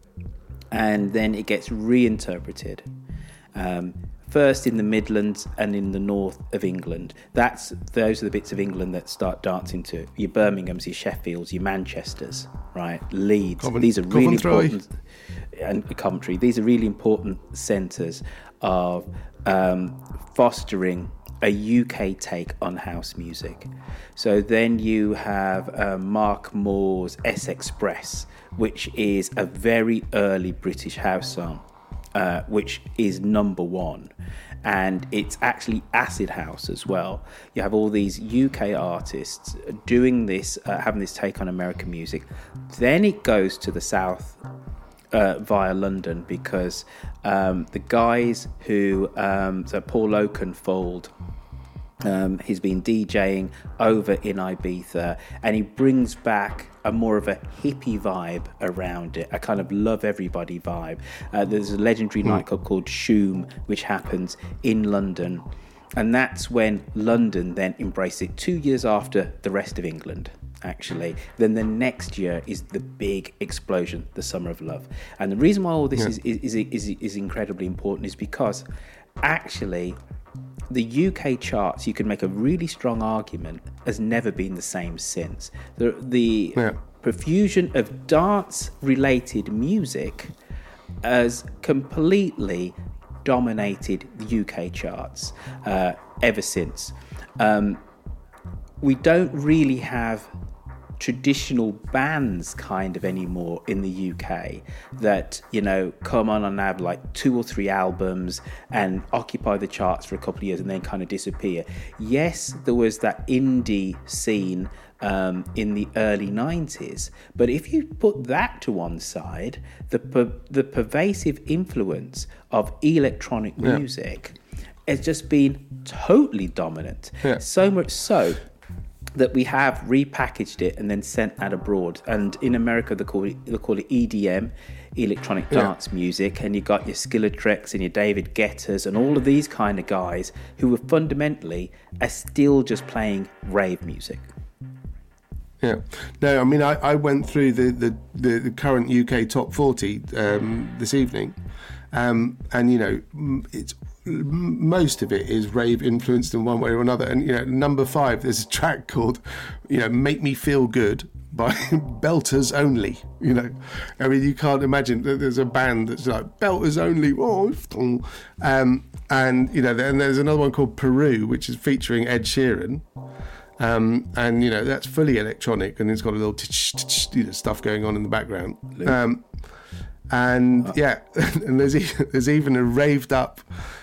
Speaker 15: and then it gets reinterpreted. Um, first in the Midlands and in the north of England. That's Those are the bits of England that start dancing to. Your Birminghams, your Sheffields, your Manchesters, right? Leeds.
Speaker 14: Covent-
Speaker 15: These are really
Speaker 14: Coventry.
Speaker 15: important. And Coventry. These are really important centres of um, fostering a U K take on house music. So then you have uh, Mark Moore's S Express, which is a very early British house song, uh, which is number one. And it's actually acid house as well. You have all these U K artists doing this, uh, having this take on American music. Then it goes to the south uh, via London, because um, the guys who, um, so Paul Oakenfold, Um, he's been DJing over in Ibiza, and he brings back a more of a hippie vibe around it, a kind of love everybody vibe. Uh, there's a legendary mm. nightclub called Shoom, which happens in London, and that's when London then embraced it two years after the rest of England, actually. Then the next year is the big explosion, the Summer of Love. And the reason why all this yeah. is, is, is, is, is incredibly important is because actually the U K charts, you can make a really strong argument, has never been the same since. The, the yeah. profusion of dance-related music has completely dominated the U K charts uh, ever since. Um, we don't really have traditional bands kind of anymore in the U K that, you know, come on and have like two or three albums and occupy the charts for a couple of years and then kind of disappear. Yes, there was that indie scene um, in the early nineties, but if you put that to one side, the per- the pervasive influence of electronic yeah. music has just been totally dominant. Yeah. So much so that we have repackaged it and then sent that abroad. And in America, they call it, they call it E D M, electronic dance yeah. music. And you got your Skilletrex and your David Guettas and all of these kind of guys who were fundamentally are still just playing rave music.
Speaker 14: Yeah. No, I mean, I, I went through the, the, the, the current U K top forty um, this evening. Um, and, you know, it's most of it is rave influenced in one way or another. And, you know, number five, there's a track called, you know, Make Me Feel Good by Belters Only. You know, I mean, you can't imagine that there's a band that's like Belters Only. Oh, um, and, you know, and there's another one called Peru, which is featuring Ed Sheeran. Um, and, you know, that's fully electronic and it's got a little you know, stuff going on in the background. Um, and, yeah, and there's, there's even a raved up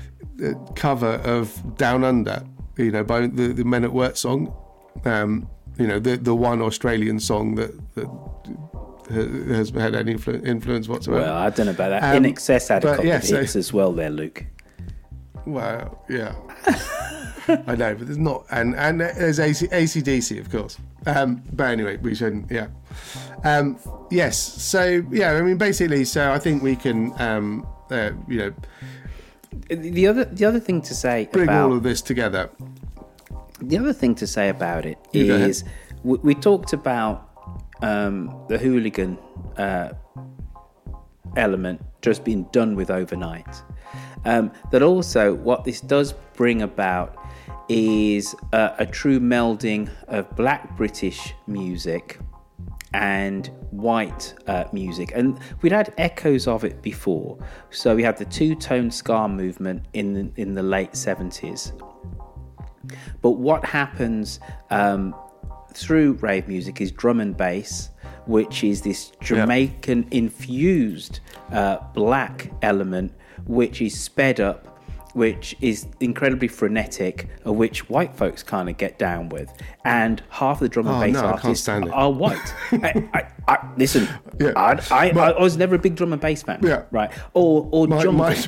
Speaker 14: cover of Down Under, you know, by the, the Men at Work song, um, you know, the the one Australian song that, that has had any influ- influence whatsoever.
Speaker 15: Well, I don't know about that. Um, In Excess had a couple yeah,
Speaker 14: of hits
Speaker 15: so, as well there, Luke.
Speaker 14: Well, yeah. I know, but there's not, and, and there's A C D C, of course. Um, but anyway, we shouldn't, yeah. Um, yes, so, yeah, I mean, basically, so I think we can, um, uh, you know,
Speaker 15: The other, the other thing to say
Speaker 14: bring
Speaker 15: about
Speaker 14: all of this together.
Speaker 15: The other thing to say about it
Speaker 14: you
Speaker 15: is we, we talked about um, the hooligan uh, element just being done with overnight. Um, that also, what this does bring about is uh, a true melding of Black British music and white uh, music, and we'd had echoes of it before. So we had the two-tone ska movement in the, in the late seventies, But what happens um, through rave music is drum and bass, which is this Jamaican infused uh, black element, which is sped up, which is incredibly frenetic, uh, which white folks kind of get down with. And half the drum and
Speaker 14: Oh,
Speaker 15: bass
Speaker 14: no, I can't
Speaker 15: artists
Speaker 14: stand it.
Speaker 15: are white. I, I, I, listen,
Speaker 14: Yeah.
Speaker 15: I, I,
Speaker 14: But-
Speaker 15: I was never a big drum and bass fan,
Speaker 14: Yeah.
Speaker 15: right? Or or
Speaker 14: My,
Speaker 15: jungle.
Speaker 14: my,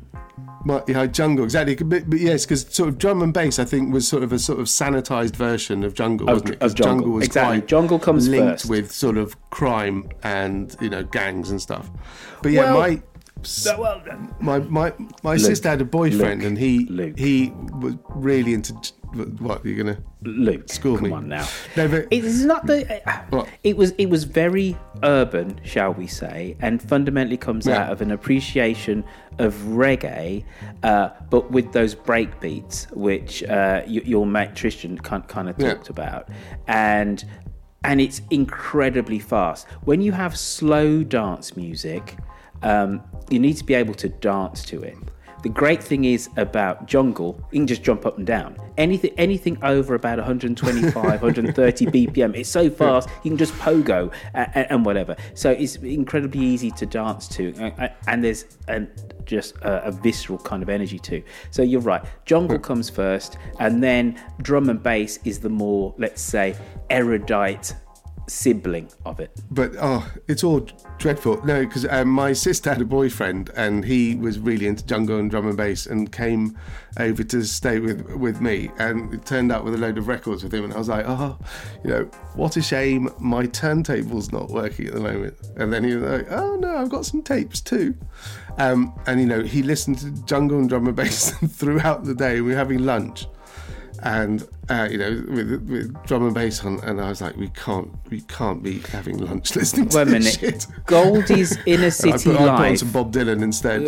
Speaker 14: my, yeah, jungle, exactly. But, but yes, because sort of drum and bass, I think, was sort of a sort of sanitized version of jungle,
Speaker 15: Of-
Speaker 14: wasn't it?
Speaker 15: of
Speaker 14: 'Cause
Speaker 15: jungle,
Speaker 14: was
Speaker 15: exactly.
Speaker 14: quite
Speaker 15: Jungle comes
Speaker 14: linked
Speaker 15: first.
Speaker 14: with sort of crime and, you know, gangs and stuff. But yeah,
Speaker 15: Well,
Speaker 14: my
Speaker 15: well,
Speaker 14: my my my
Speaker 15: Luke,
Speaker 14: sister had a boyfriend,
Speaker 15: Luke,
Speaker 14: and he
Speaker 15: Luke.
Speaker 14: he was really into. What, you're gonna
Speaker 15: Luke,
Speaker 14: school
Speaker 15: come
Speaker 14: me?
Speaker 15: on now.
Speaker 14: No, but
Speaker 15: It's not the.
Speaker 14: What?
Speaker 15: It was. It was very urban, shall we say, and fundamentally comes
Speaker 14: Yeah.
Speaker 15: out of an appreciation of reggae, uh, but with those break beats, which uh, y- your mate Tristan kind kind of
Speaker 14: Yeah.
Speaker 15: talked about, and and it's incredibly fast. When you have slow dance music, um, you need to be able to dance to it. The great thing is about jungle, you can just jump up and down. Anything anything over about one twenty-five, one thirty B P M, it's so fast, you can just pogo and, and whatever. So it's incredibly easy to dance to, and, and there's an, just a, a visceral kind of energy too. So you're right, jungle comes first, and then drum and bass is the more, let's say, erudite sibling of it.
Speaker 14: But oh, it's all dreadful. No, because um, my sister had a boyfriend, and he was really into jungle and drum and bass, and came over to stay with with me, and it turned up with a load of records with him, and I was like, oh, you know, what a shame, my turntable's not working at the moment. And then he was like, oh no, I've got some tapes too. Um, and you know, he listened to jungle and drum and bass throughout the day. We were having lunch. And uh, you know, with, with drum and bass on, and I was like, we can't, we can't be having lunch listening to
Speaker 15: Wait a
Speaker 14: this
Speaker 15: minute.
Speaker 14: shit.
Speaker 15: Goldie's Inner
Speaker 14: I
Speaker 15: City
Speaker 14: put, I put on
Speaker 15: Life.
Speaker 14: some Bob Dylan instead.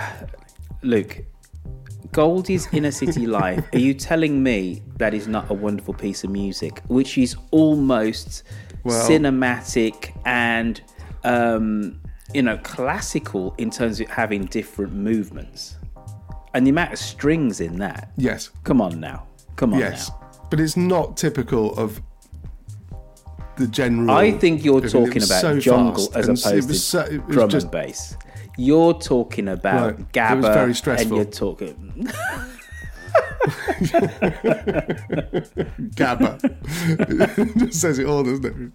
Speaker 15: Luke, Goldie's Inner City Life. Are you telling me that is not a wonderful piece of music, which is almost
Speaker 14: Well-
Speaker 15: cinematic and um, you know, classical in terms of having different movements, and the amount of strings in that?
Speaker 14: Yes.
Speaker 15: Come on now. Come on
Speaker 14: Yes,
Speaker 15: now.
Speaker 14: but it's not typical of the general.
Speaker 15: I think you're
Speaker 14: I mean, it
Speaker 15: talking
Speaker 14: was
Speaker 15: about
Speaker 14: so
Speaker 15: jungle
Speaker 14: fast,
Speaker 15: as
Speaker 14: and
Speaker 15: opposed
Speaker 14: it was so, it
Speaker 15: to
Speaker 14: was
Speaker 15: drum
Speaker 14: just,
Speaker 15: and bass. You're talking about
Speaker 14: Right,
Speaker 15: Gabba,
Speaker 14: it was very
Speaker 15: and
Speaker 14: stressful.
Speaker 15: you're talking.
Speaker 14: Gabba. It just says it all, doesn't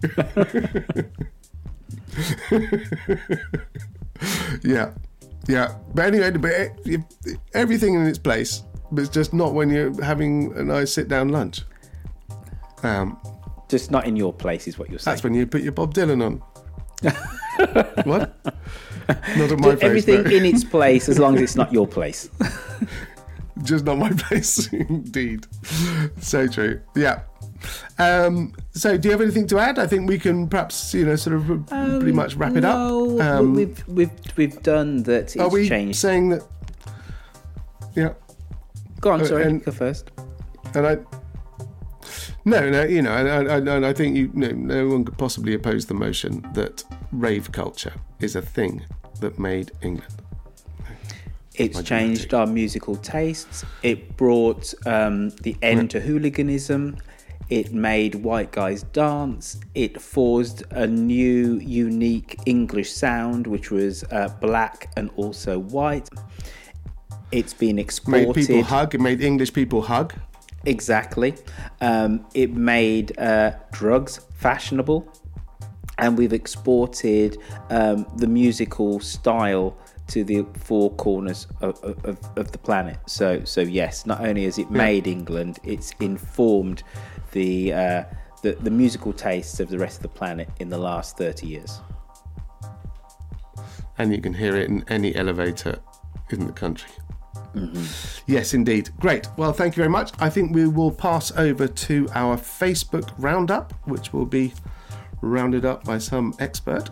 Speaker 14: it? yeah, yeah. But anyway, but it, everything in its place, but it's just not when you're having a nice sit-down lunch. Um,
Speaker 15: Just not in your place, is what you're saying.
Speaker 14: that's when you put your Bob Dylan on. What? Not at my place.
Speaker 15: Everything
Speaker 14: no.
Speaker 15: in its place, as long as it's not your place.
Speaker 14: Just not my place, indeed. So true. Yeah. Um, so, do you have anything to add? I think we can perhaps, you know, sort of
Speaker 15: Um,
Speaker 14: pretty much wrap it
Speaker 15: no,
Speaker 14: up. Um,
Speaker 15: we've we've we've done that. It's
Speaker 14: are we
Speaker 15: changed.
Speaker 14: saying that? Yeah.
Speaker 15: Go on,
Speaker 14: Uh,
Speaker 15: sorry.
Speaker 14: and-
Speaker 15: Go first.
Speaker 14: And I. No, no, you know, and I, I, and I think you, no, no one could possibly oppose the motion that rave culture is a thing that made England.
Speaker 15: It's
Speaker 14: I do
Speaker 15: changed our musical tastes. It brought um, the end to hooliganism. It made white guys dance. It forged a new, unique English sound, which was uh, black and also white. It's been exported.
Speaker 14: Made people hug. It made English people hug.
Speaker 15: Exactly. Um, it made uh, drugs fashionable, and we've exported um, the musical style to the four corners of, of, of the planet. So, so yes, not only has it made England, it's informed the, uh, the the musical tastes of the rest of the planet in the last thirty years.
Speaker 14: And you can hear it in any elevator in the country.
Speaker 15: Mm-hmm.
Speaker 14: Yes, indeed. Great. Well, thank you very much. I think we will pass over to our Facebook roundup, which will be rounded up by some expert.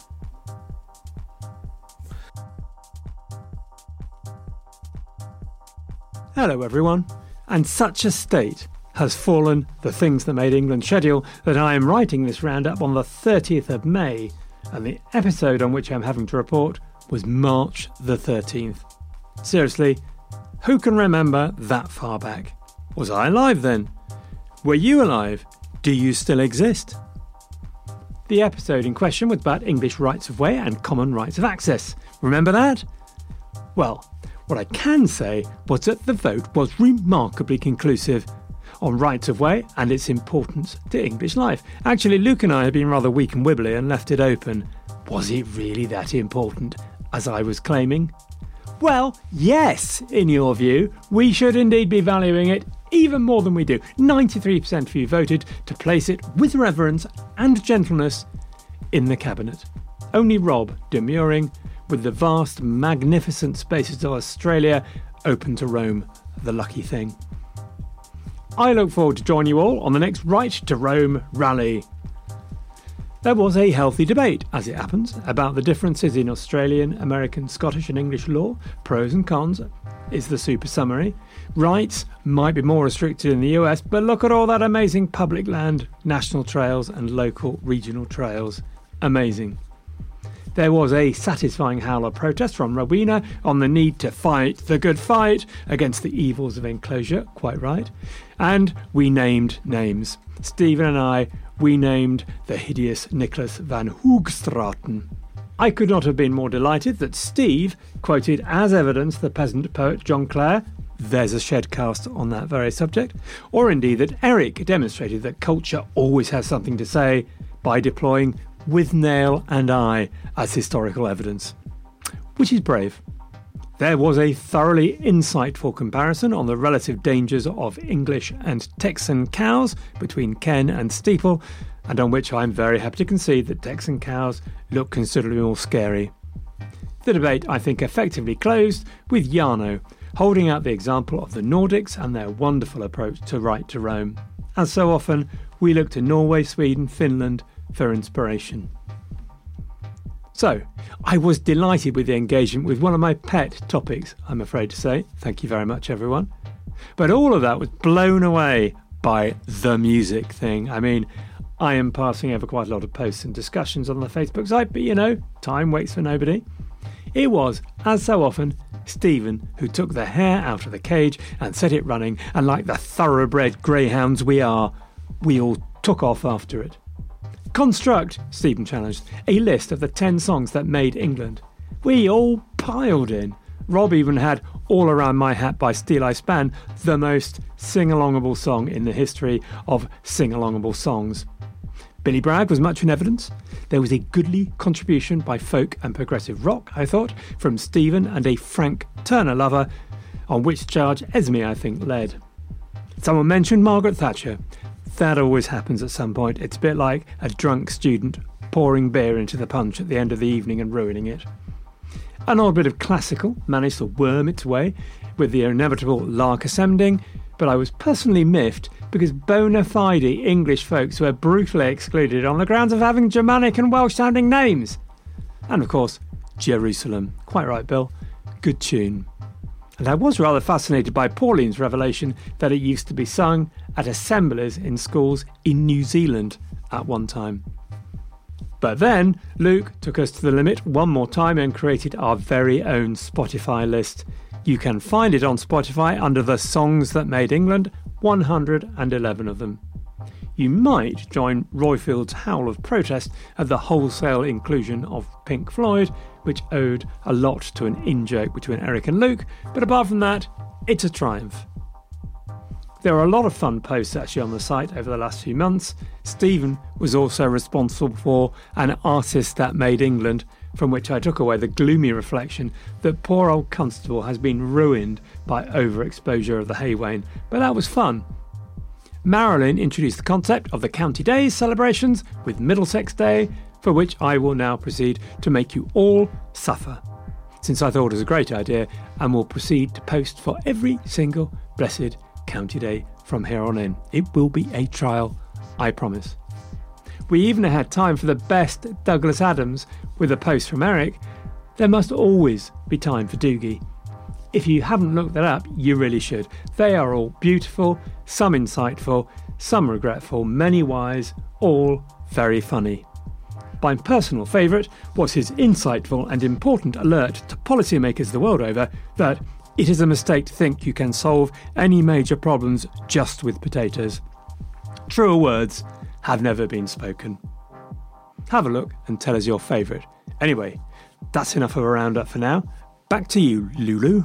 Speaker 17: Hello, everyone. And such a state has fallen the Things That Made England schedule that I am writing this roundup on the thirtieth of May, and the episode on which I'm having to report was March the thirteenth. Seriously, who can remember that far back? Was I alive then? Were you alive? Do you still exist? The episode in question was about English rights of way and common rights of access. Remember that? Well, what I can say was that the vote was remarkably conclusive on rights of way and its importance to English life. Actually, Luke and I had been rather weak and wibbly and left it open. Was it really that important, as I was claiming? Well, yes, in your view, we should indeed be valuing it even more than we do. ninety-three percent of you voted to place it with reverence and gentleness in the cabinet. Only Rob demurring with the vast, magnificent spaces of Australia open to Rome, the lucky thing. I look forward to joining you all on the next Right to Rome rally. There was a healthy debate, as it happens, about the differences in Australian, American, Scottish and English law. Pros and cons is the super summary. Rights might be more restricted in the U S, but look at all that amazing public land, national trails and local regional trails. Amazing. There was a satisfying howl of protest from Rowena on the need to fight the good fight against the evils of enclosure, quite right. And we named names. Stephen and I, we named the hideous Nicholas van Hoogstraten. I could not have been more delighted that Steve quoted as evidence the peasant poet John Clare, there's a shedcast on that very subject, or indeed that Eric demonstrated that culture always has something to say by deploying Withnail and I as historical evidence, which is brave. There was a thoroughly insightful comparison on the relative dangers of English and Texan cows between Ken and Steeple, and on which I'm very happy to concede that Texan cows look considerably more scary. The debate, I think, effectively closed with Jarno holding out the example of the Nordics and their wonderful approach to Right to Rome. As so often, we look to Norway, Sweden, Finland for inspiration. So, I was delighted with the engagement with one of my pet topics, I'm afraid to say. Thank you very much, everyone. But all of that was blown away by the music thing. I mean, I am passing over quite a lot of posts and discussions on the Facebook site, but you know, time waits for nobody. It was, as so often, Stephen who took the hare out of the cage and set it running, and like the thoroughbred greyhounds we are, we all took off after it. Construct, Stephen challenged, a list of the ten songs that made England. We all piled in. Rob even had All Around My Hat by Steel I Span, the most sing-alongable song in the history of sing-alongable songs. Billy Bragg was much in evidence. There was a goodly contribution by folk and progressive rock, I thought, from Stephen and a Frank Turner lover, on which charge Esme, I think, led. Someone mentioned Margaret Thatcher. That always happens at some point. It's a bit like a drunk student pouring beer into the punch at the end of the evening and ruining it. An odd bit of classical managed to worm its way with the inevitable Lark Ascending, but I was personally miffed because bona fide English folks were brutally excluded on the grounds of having Germanic and Welsh-sounding names. And of course, Jerusalem. Quite right, Bill. Good tune. And I was rather fascinated by Pauline's revelation that it used to be sung at assemblies in schools in New Zealand at one time. But then Luke took us to the limit one more time and created our very own Spotify list. You can find it on Spotify under the Songs That Made England, one hundred eleven of them. You might join Royfield's howl of protest at the wholesale inclusion of Pink Floyd, which owed a lot to an in-joke between Eric and Luke, but apart from that, it's a triumph. There are a lot of fun posts actually on the site over the last few months. Stephen was also responsible for An Artist That Made England, from which I took away the gloomy reflection that poor old Constable has been ruined by overexposure of the Haywain, but that was fun. Marilyn introduced the concept of the County Days celebrations with Middlesex Day, for which I will now proceed to make you all suffer, since I thought it was a great idea, and will proceed to post for every single blessed County Day from here on in. It will be a trial, I promise. We even had time for the best Douglas Adams with a post from Eric. There must always be time for Doogie. If you haven't looked that up, you really should. They are all beautiful, some insightful, some regretful, many wise, all very funny. My personal favourite was his insightful and important alert to policymakers the world over that It is a mistake to think you can solve any major problems just with potatoes. Truer words have never been spoken. Have a look and tell us your favourite. Anyway, that's enough of a roundup for now. Back to you, Lulu.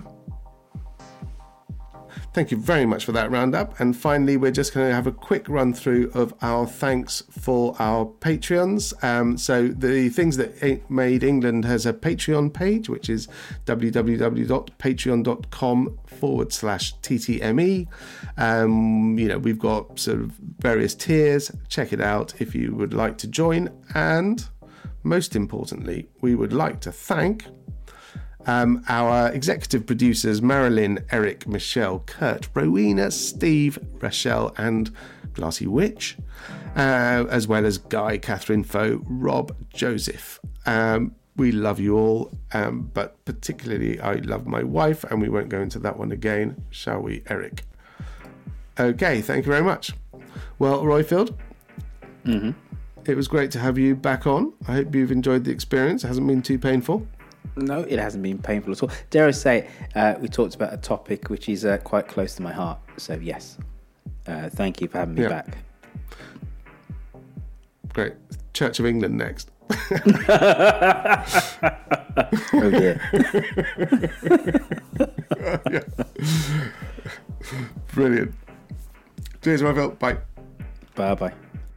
Speaker 14: Thank you very much for that roundup. And finally, we're just going to have a quick run through of our thanks for our Patreons. Um, so the Things That Made England has a Patreon page, which is www.patreon.com forward slash TTME. Um, you know, we've got sort of various tiers. Check it out if you would like to join. And most importantly, we would like to thank Um, our executive producers, Marilyn, Eric, Michelle, Kurt, Rowena, Steve, Rochelle and Glassy Witch, uh, as well as Guy, Catherine, Foe, Rob, Joseph. Um, we love you all, um, but particularly I love my wife, and we won't go into that one again, shall we, Eric? Okay, thank you very much. Well, Royfield,
Speaker 15: mm-hmm.
Speaker 14: It was great to have you back on. I hope you've enjoyed the experience. It hasn't been too painful.
Speaker 15: No, it hasn't been painful at all. Dare I say, uh, we talked about a topic which is uh, quite close to my heart. So, yes, uh, thank you for having me
Speaker 14: yeah.
Speaker 15: back.
Speaker 14: Great. Church of England next.
Speaker 15: Oh, dear.
Speaker 14: Yeah. Brilliant. Cheers, Royfield. Bye.
Speaker 15: Bye-bye.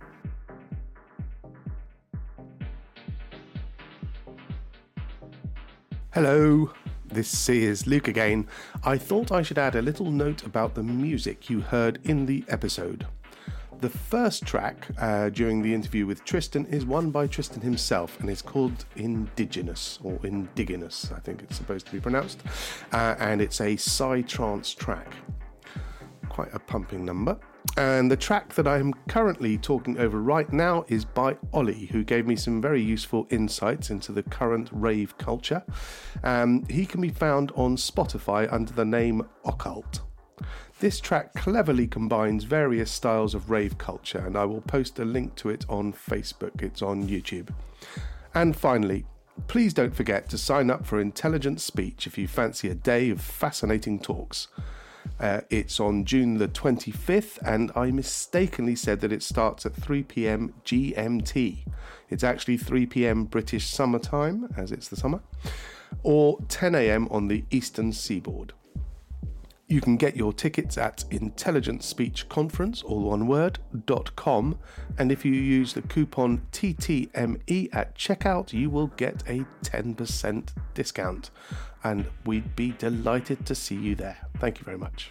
Speaker 14: Hello, this is Luke again. I thought I should add a little note about the music you heard in the episode. The first track uh, during the interview with Tristan is one by Tristan himself and is called Indigenous, or Indigenous, I think it's supposed to be pronounced, uh, and it's a psy-trance track. Quite a pumping number. And the track that I'm currently talking over right now is by Ollie, who gave me some very useful insights into the current rave culture. Um, he can be found on Spotify under the name Occult. This track cleverly combines various styles of rave culture, and I will post a link to it on Facebook. It's on YouTube. And finally, please don't forget to sign up for Intelligent Speech if you fancy a day of fascinating talks. Uh, it's on June the twenty-fifth, and I mistakenly said that it starts at three p.m. G M T. It's actually three p.m. British summertime, as it's the summer, or ten a.m. on the eastern seaboard. You can get your tickets at intelligent speech conference, all one word, dot com, and if you use the coupon T T M E at checkout, you will get a ten percent discount, and we'd be delighted to see you there. Thank you very much.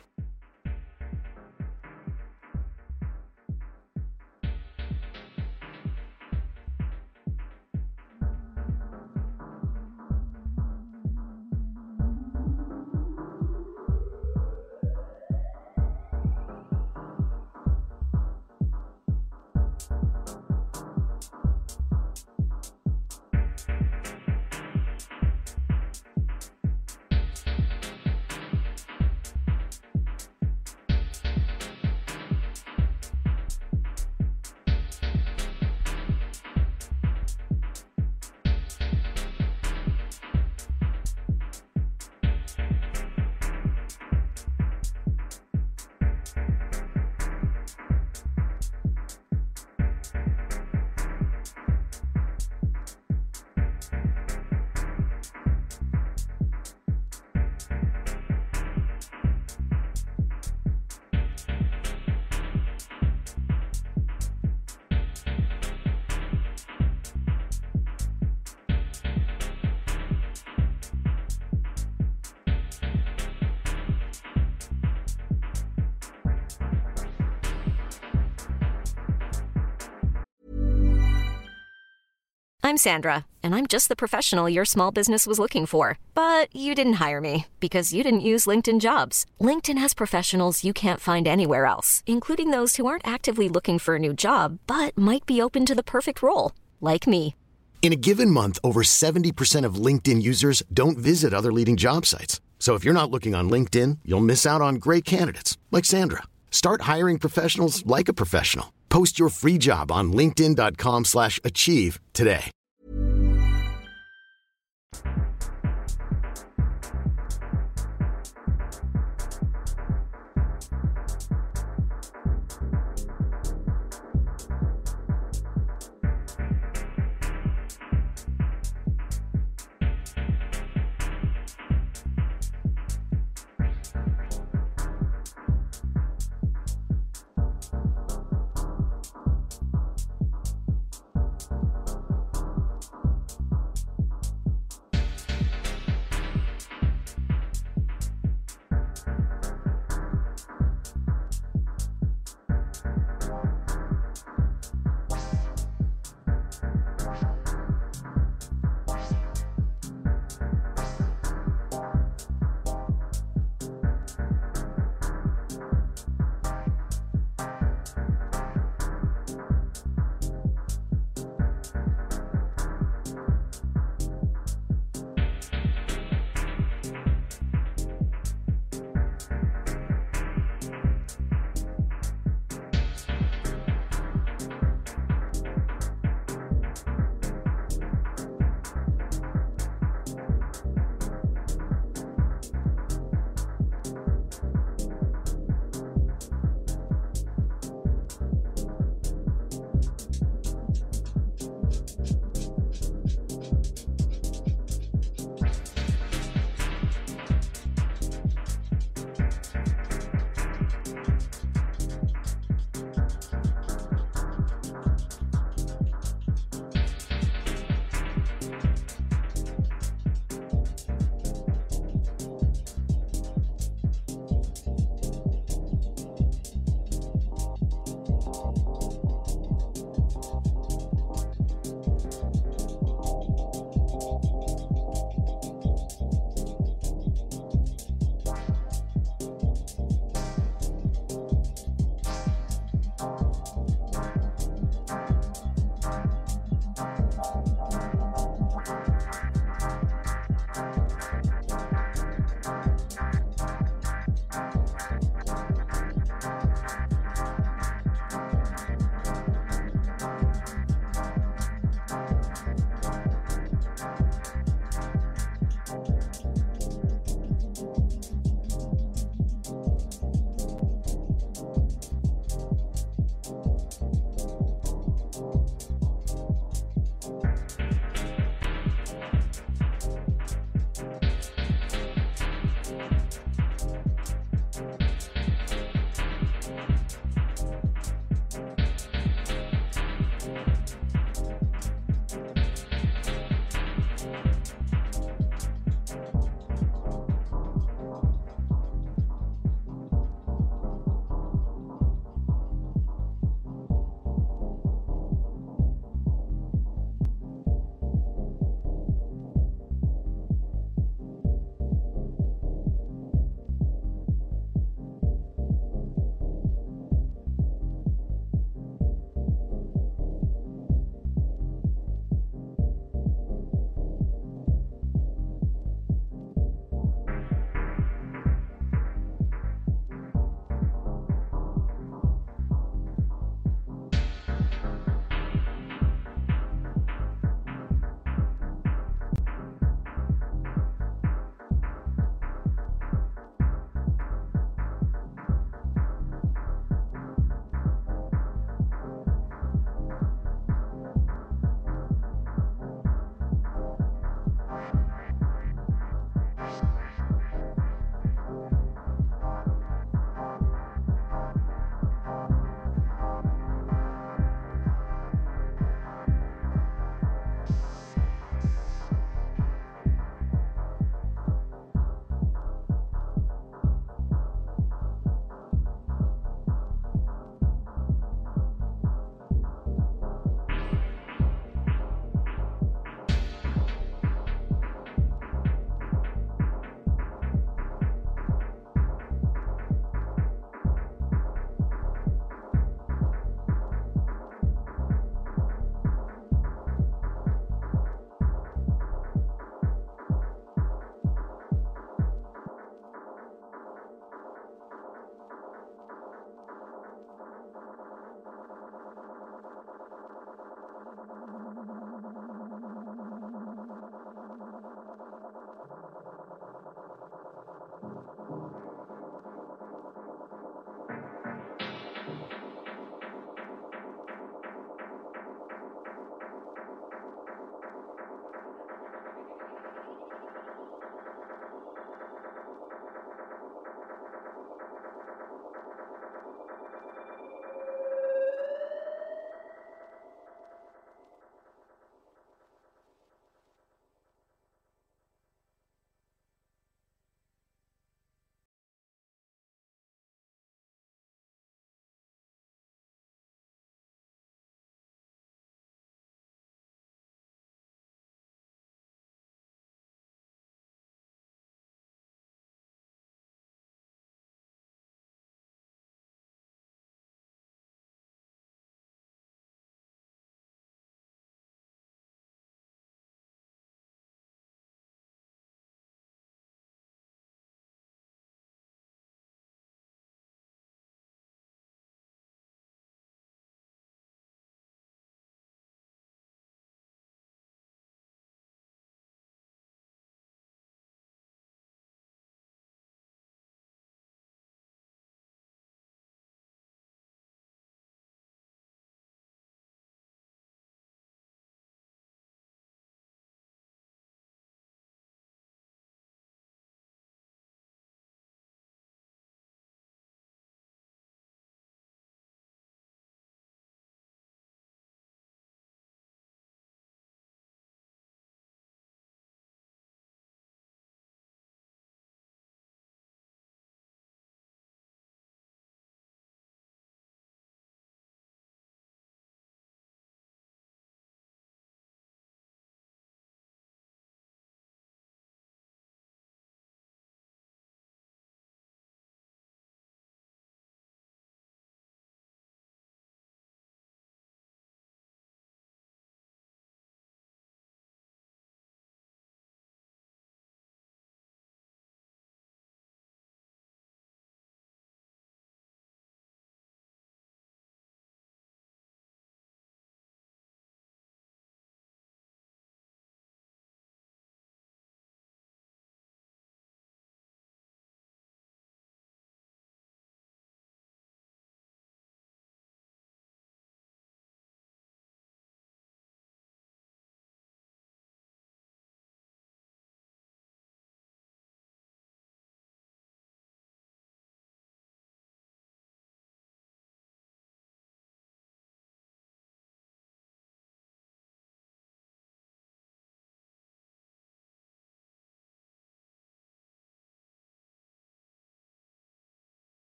Speaker 18: I'm Sandra, and I'm just the professional your small business was looking for. But you didn't hire me because you didn't use LinkedIn Jobs. LinkedIn has professionals you can't find anywhere else, including those who aren't actively looking for a new job, but might be open to the perfect role, like me.
Speaker 2: In a given month, over seventy percent of LinkedIn users don't visit other leading job sites. So if you're not looking on LinkedIn, you'll miss out on great candidates like Sandra. Start hiring professionals like a professional. Post your free job on linkedin.com slash achieve today.